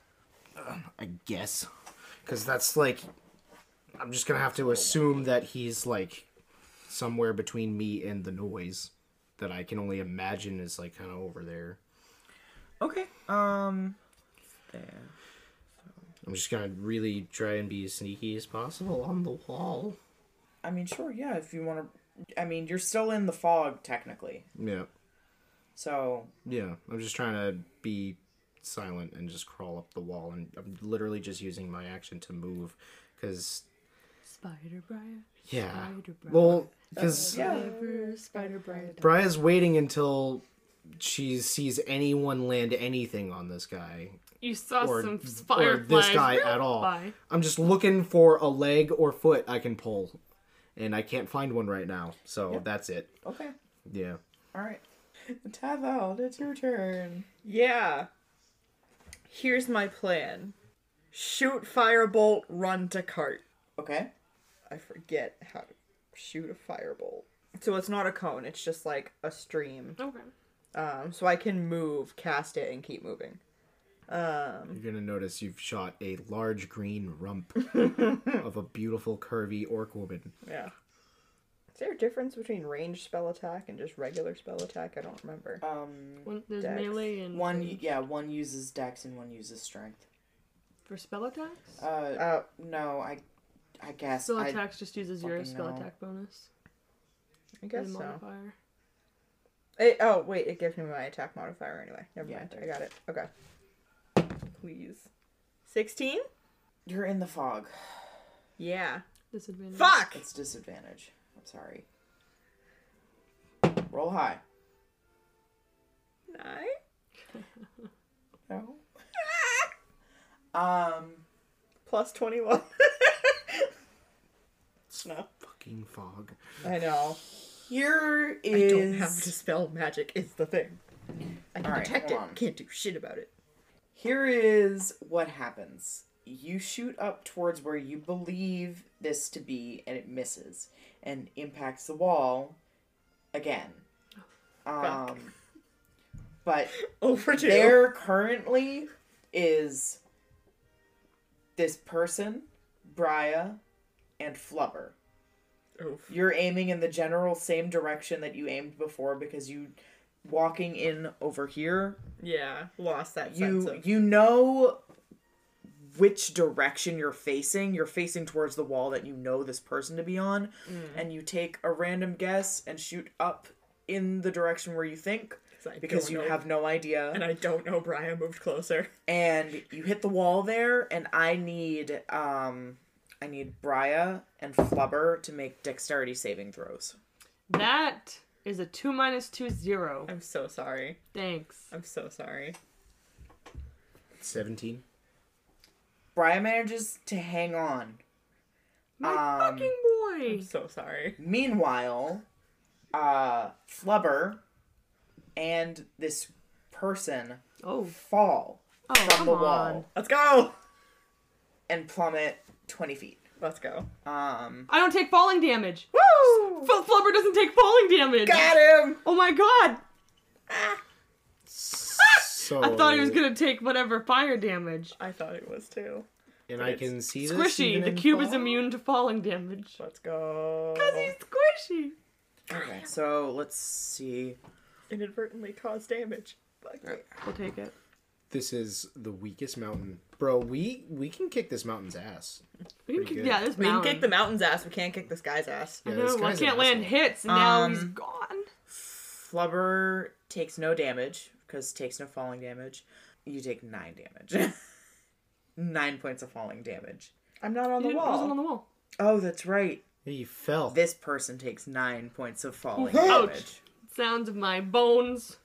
I guess. Because that's like. I'm just gonna have to assume that he's like somewhere between me and the noise that I can only imagine is like kind of over there. Okay. Um there. I'm just gonna really try and be as sneaky as possible on the wall. I mean, sure, yeah, if you want to I mean, you're still in the fog technically. Yeah. So, Yeah. I'm just trying to be silent and just crawl up the wall, and I'm literally just using my action to move because Spider Briar. yeah. Spider Briar. Well, because yeah. Whatever, Spider Briar. Bria's waiting until she sees anyone land anything on this guy. You saw Or- some or fireflies. this guy at all. By. I'm just looking for a leg or foot I can pull, and I can't find one right now. So that's it. okay. Yeah. All right. Tathal, it's your turn. Yeah. Here's my plan. Shoot firebolt, run to cart. Okay. I forget how to shoot a firebolt. So it's not a cone, it's just like a stream. Okay. Um, so I can move, cast it, and keep moving. Um, You're gonna notice you've shot a large green rump of a beautiful curvy orc woman. yeah. Is there a difference between ranged spell attack and just regular spell attack? I don't remember. Um One, there's Dex. melee and one range. yeah, one uses dex and one uses strength. For spell attacks. Uh, Uh, no, I I guess spell I attacks just uses your fucking spell know. attack bonus. I guess and so. modifier. It, oh, wait, it gives me my attack modifier anyway. Never Yeah, mind. it I does. got it. Okay. Please. sixteen? You're in the fog. Yeah. Disadvantage. Fuck! It's disadvantage. I'm sorry. Roll high. Nine? No. um Plus twenty-one. no. Fucking fog. I know. Here I is. don't have dispel magic. Is the thing. I can All right, detect hold it. on. Can't do shit about it. Here is what happens. You shoot up towards where you believe this to be, and it misses and impacts the wall again. Um, but Overdue. there currently is this person, Briar, and Flubber. Oof. You're aiming in the general same direction that you aimed before because you walking in over here. Yeah, lost that sense You of... you know which direction you're facing. You're facing towards the wall that you know this person to be on, and you take a random guess and shoot up in the direction where you think I because don't you know. have no idea. And I don't know Brian moved closer. And you hit the wall there, and I need um I need Briar and Flubber to make dexterity saving throws. That is a two minus two zero. I'm so sorry. Thanks. I'm so sorry. Seventeen. Briar manages to hang on. My Um, fucking boy. I'm so sorry. Meanwhile, uh, Flubber and this person Oh, fall oh, from come the on. wall Let's go! and plummet twenty feet. Let's go. Um, I don't take falling damage. Woo! F- Flubber doesn't take falling damage. got him! Oh my god. So I thought he was gonna take whatever fire damage. I thought it was too. and but I it's can see this Squishy. even The in cube is fall? immune to falling damage. Let's go. Cause he's squishy. Okay, so let's see. Inadvertently caused damage. Fuck it. We'll take it. This is the weakest mountain, bro. We we can kick this mountain's ass. We can Pretty kick, good. yeah, this We can mountain. kick the mountain's ass. We can't kick this guy's ass. I Yeah, know. this I guy's an can't land asshole. hits, and now Um, he's gone. Flubber takes no damage because takes no falling damage. You take nine damage. Nine points of falling damage. I'm not on He the didn't- wasn't on wall. the wall. Oh, that's right. Yeah, you fell. This person takes nine points of falling Ouch. damage. Sounds of my bones.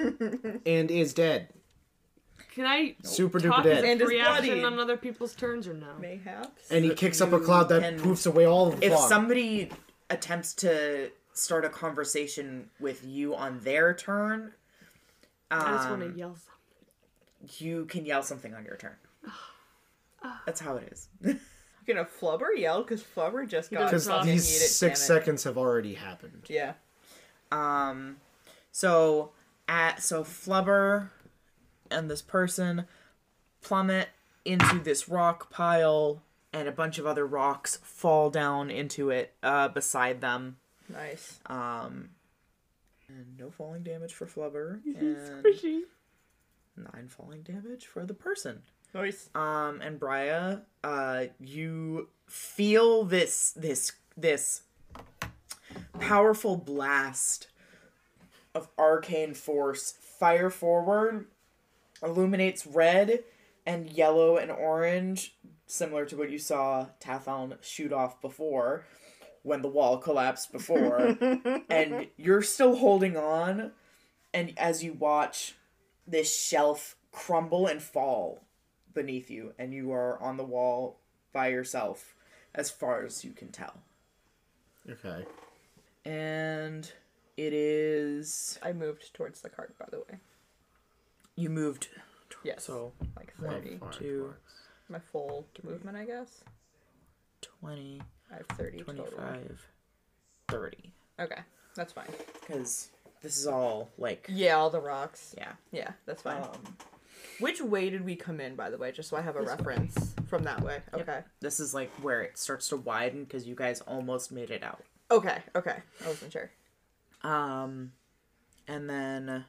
and is dead. Can I Super talk duper as dead. a And is reaction bloodied. on other people's turns or no? Mayhaps. And he kicks up a cloud that can- poofs away all of the If fog. somebody attempts to start a conversation with you on their turn, I just want um, to yell something. you can yell something on your turn. That's how it is. You gonna Flubber yell? Because Flubber just got Because Because these muted, six damn it. seconds have already happened. Yeah. Um, so at so Flubber and this person plummet into this rock pile, and a bunch of other rocks fall down into it uh, beside them. Nice. Um, and no falling damage for Flubber, and Squishy. nine falling damage for the person. Nice. Um, and Briar, uh, you feel this this this powerful blast of arcane force fire forward, illuminates red and yellow and orange, similar to what you saw Tathon shoot off before when the wall collapsed before. And you're still holding on, and as you watch this shelf crumble and fall beneath you, and you are on the wall by yourself as far as you can tell. Okay. And it is I moved towards the cart, by the way. you moved Yes. so Like one, thirty. two, My full movement, I guess. twenty, I have thirty total. twenty-five, thirty. Okay, that's fine. Because this is all like Yeah, all the rocks. yeah. Yeah, that's fine. Um, Which way did we come in, by the way, just so I have a reference from that way? Okay. this is like where it starts to widen because you guys almost made it out. Okay, okay. I wasn't sure. Um, and then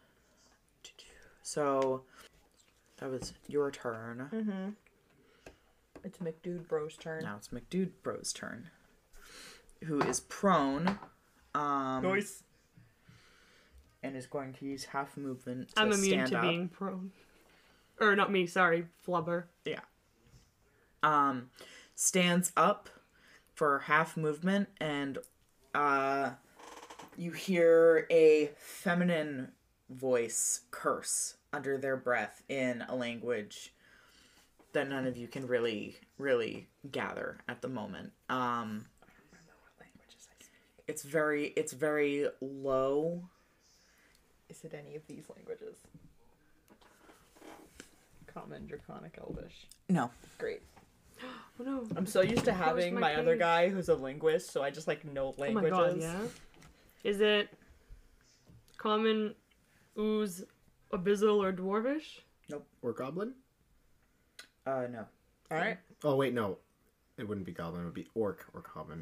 so that was your turn. Mm-hmm. It's McDude Bro's turn. Now it's McDude Bro's turn, who is prone. Um, Noise. and is going to use half movement to I'm immune stand to up. being prone. Or not me, sorry, Flubber. Yeah. Um, stands up for half movement, and uh, you hear a feminine voice curse under their breath in a language that none of you can really, really gather at the moment. Um, It's very it's very low. Is it any of these languages? Common, Draconic, Elvish. No. Great. Oh no. I'm so used to having my my, other page. guy who's a linguist, so I just like know Oh my languages. god, yeah. Is it common, ooze, abyssal, or dwarvish? Or goblin? Uh no. All right. Oh wait, no. It wouldn't be goblin. It would be orc or common.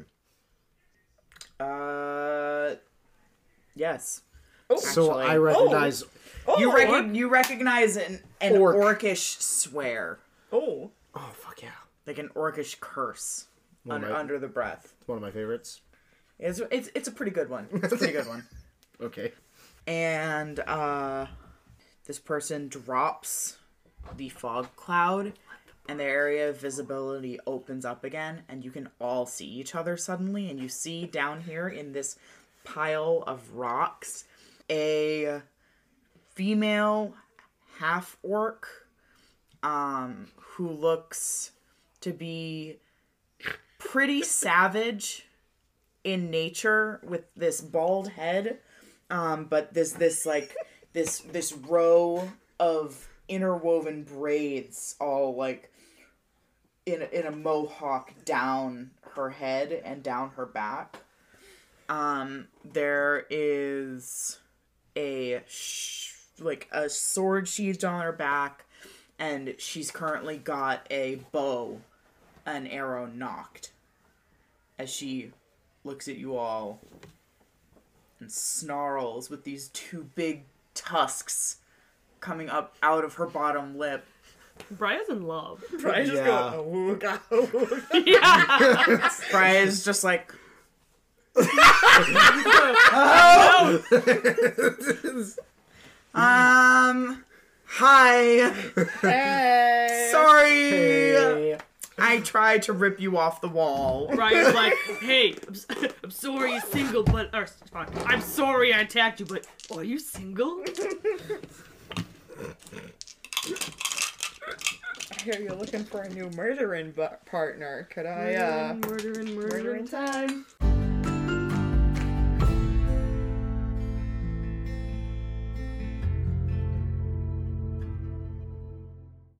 Uh yes. Oh, So Actually- I recognize. oh, You recog- you recognize an an Orc. orcish swear. oh, Oh fuck yeah! Like an orcish curse. One Under, of my- under the breath. It's one of my favorites. It's, it's it's a pretty good one. It's a pretty good one. Okay. And uh this person drops the fog cloud and the area of visibility opens up again and you can all see each other suddenly, and you see down here in this pile of rocks a female half orc um who looks to be pretty savage in nature with this bald head, um but this this like this this row of interwoven braids all like in a, in a mohawk down her head and down her back. Um there is a sh- like a sword sheathed on her back, and she's currently got a bow, an arrow knocked, as she looks at you all and snarls with these two big tusks coming up out of her bottom lip. Briar's in love. I just Yeah. go, oh, God, oh, God. Yeah. Brian's just like, um, hi, Hey. sorry, Hey. I tried to rip you off the wall. Briar's like, hey, I'm, s- I'm sorry you're single, but or, fuck, I'm sorry I attacked you, but are you single? I hear you're looking for a new murdering bu- partner. Could I, uh... murdering, murdering, murdering murdering time.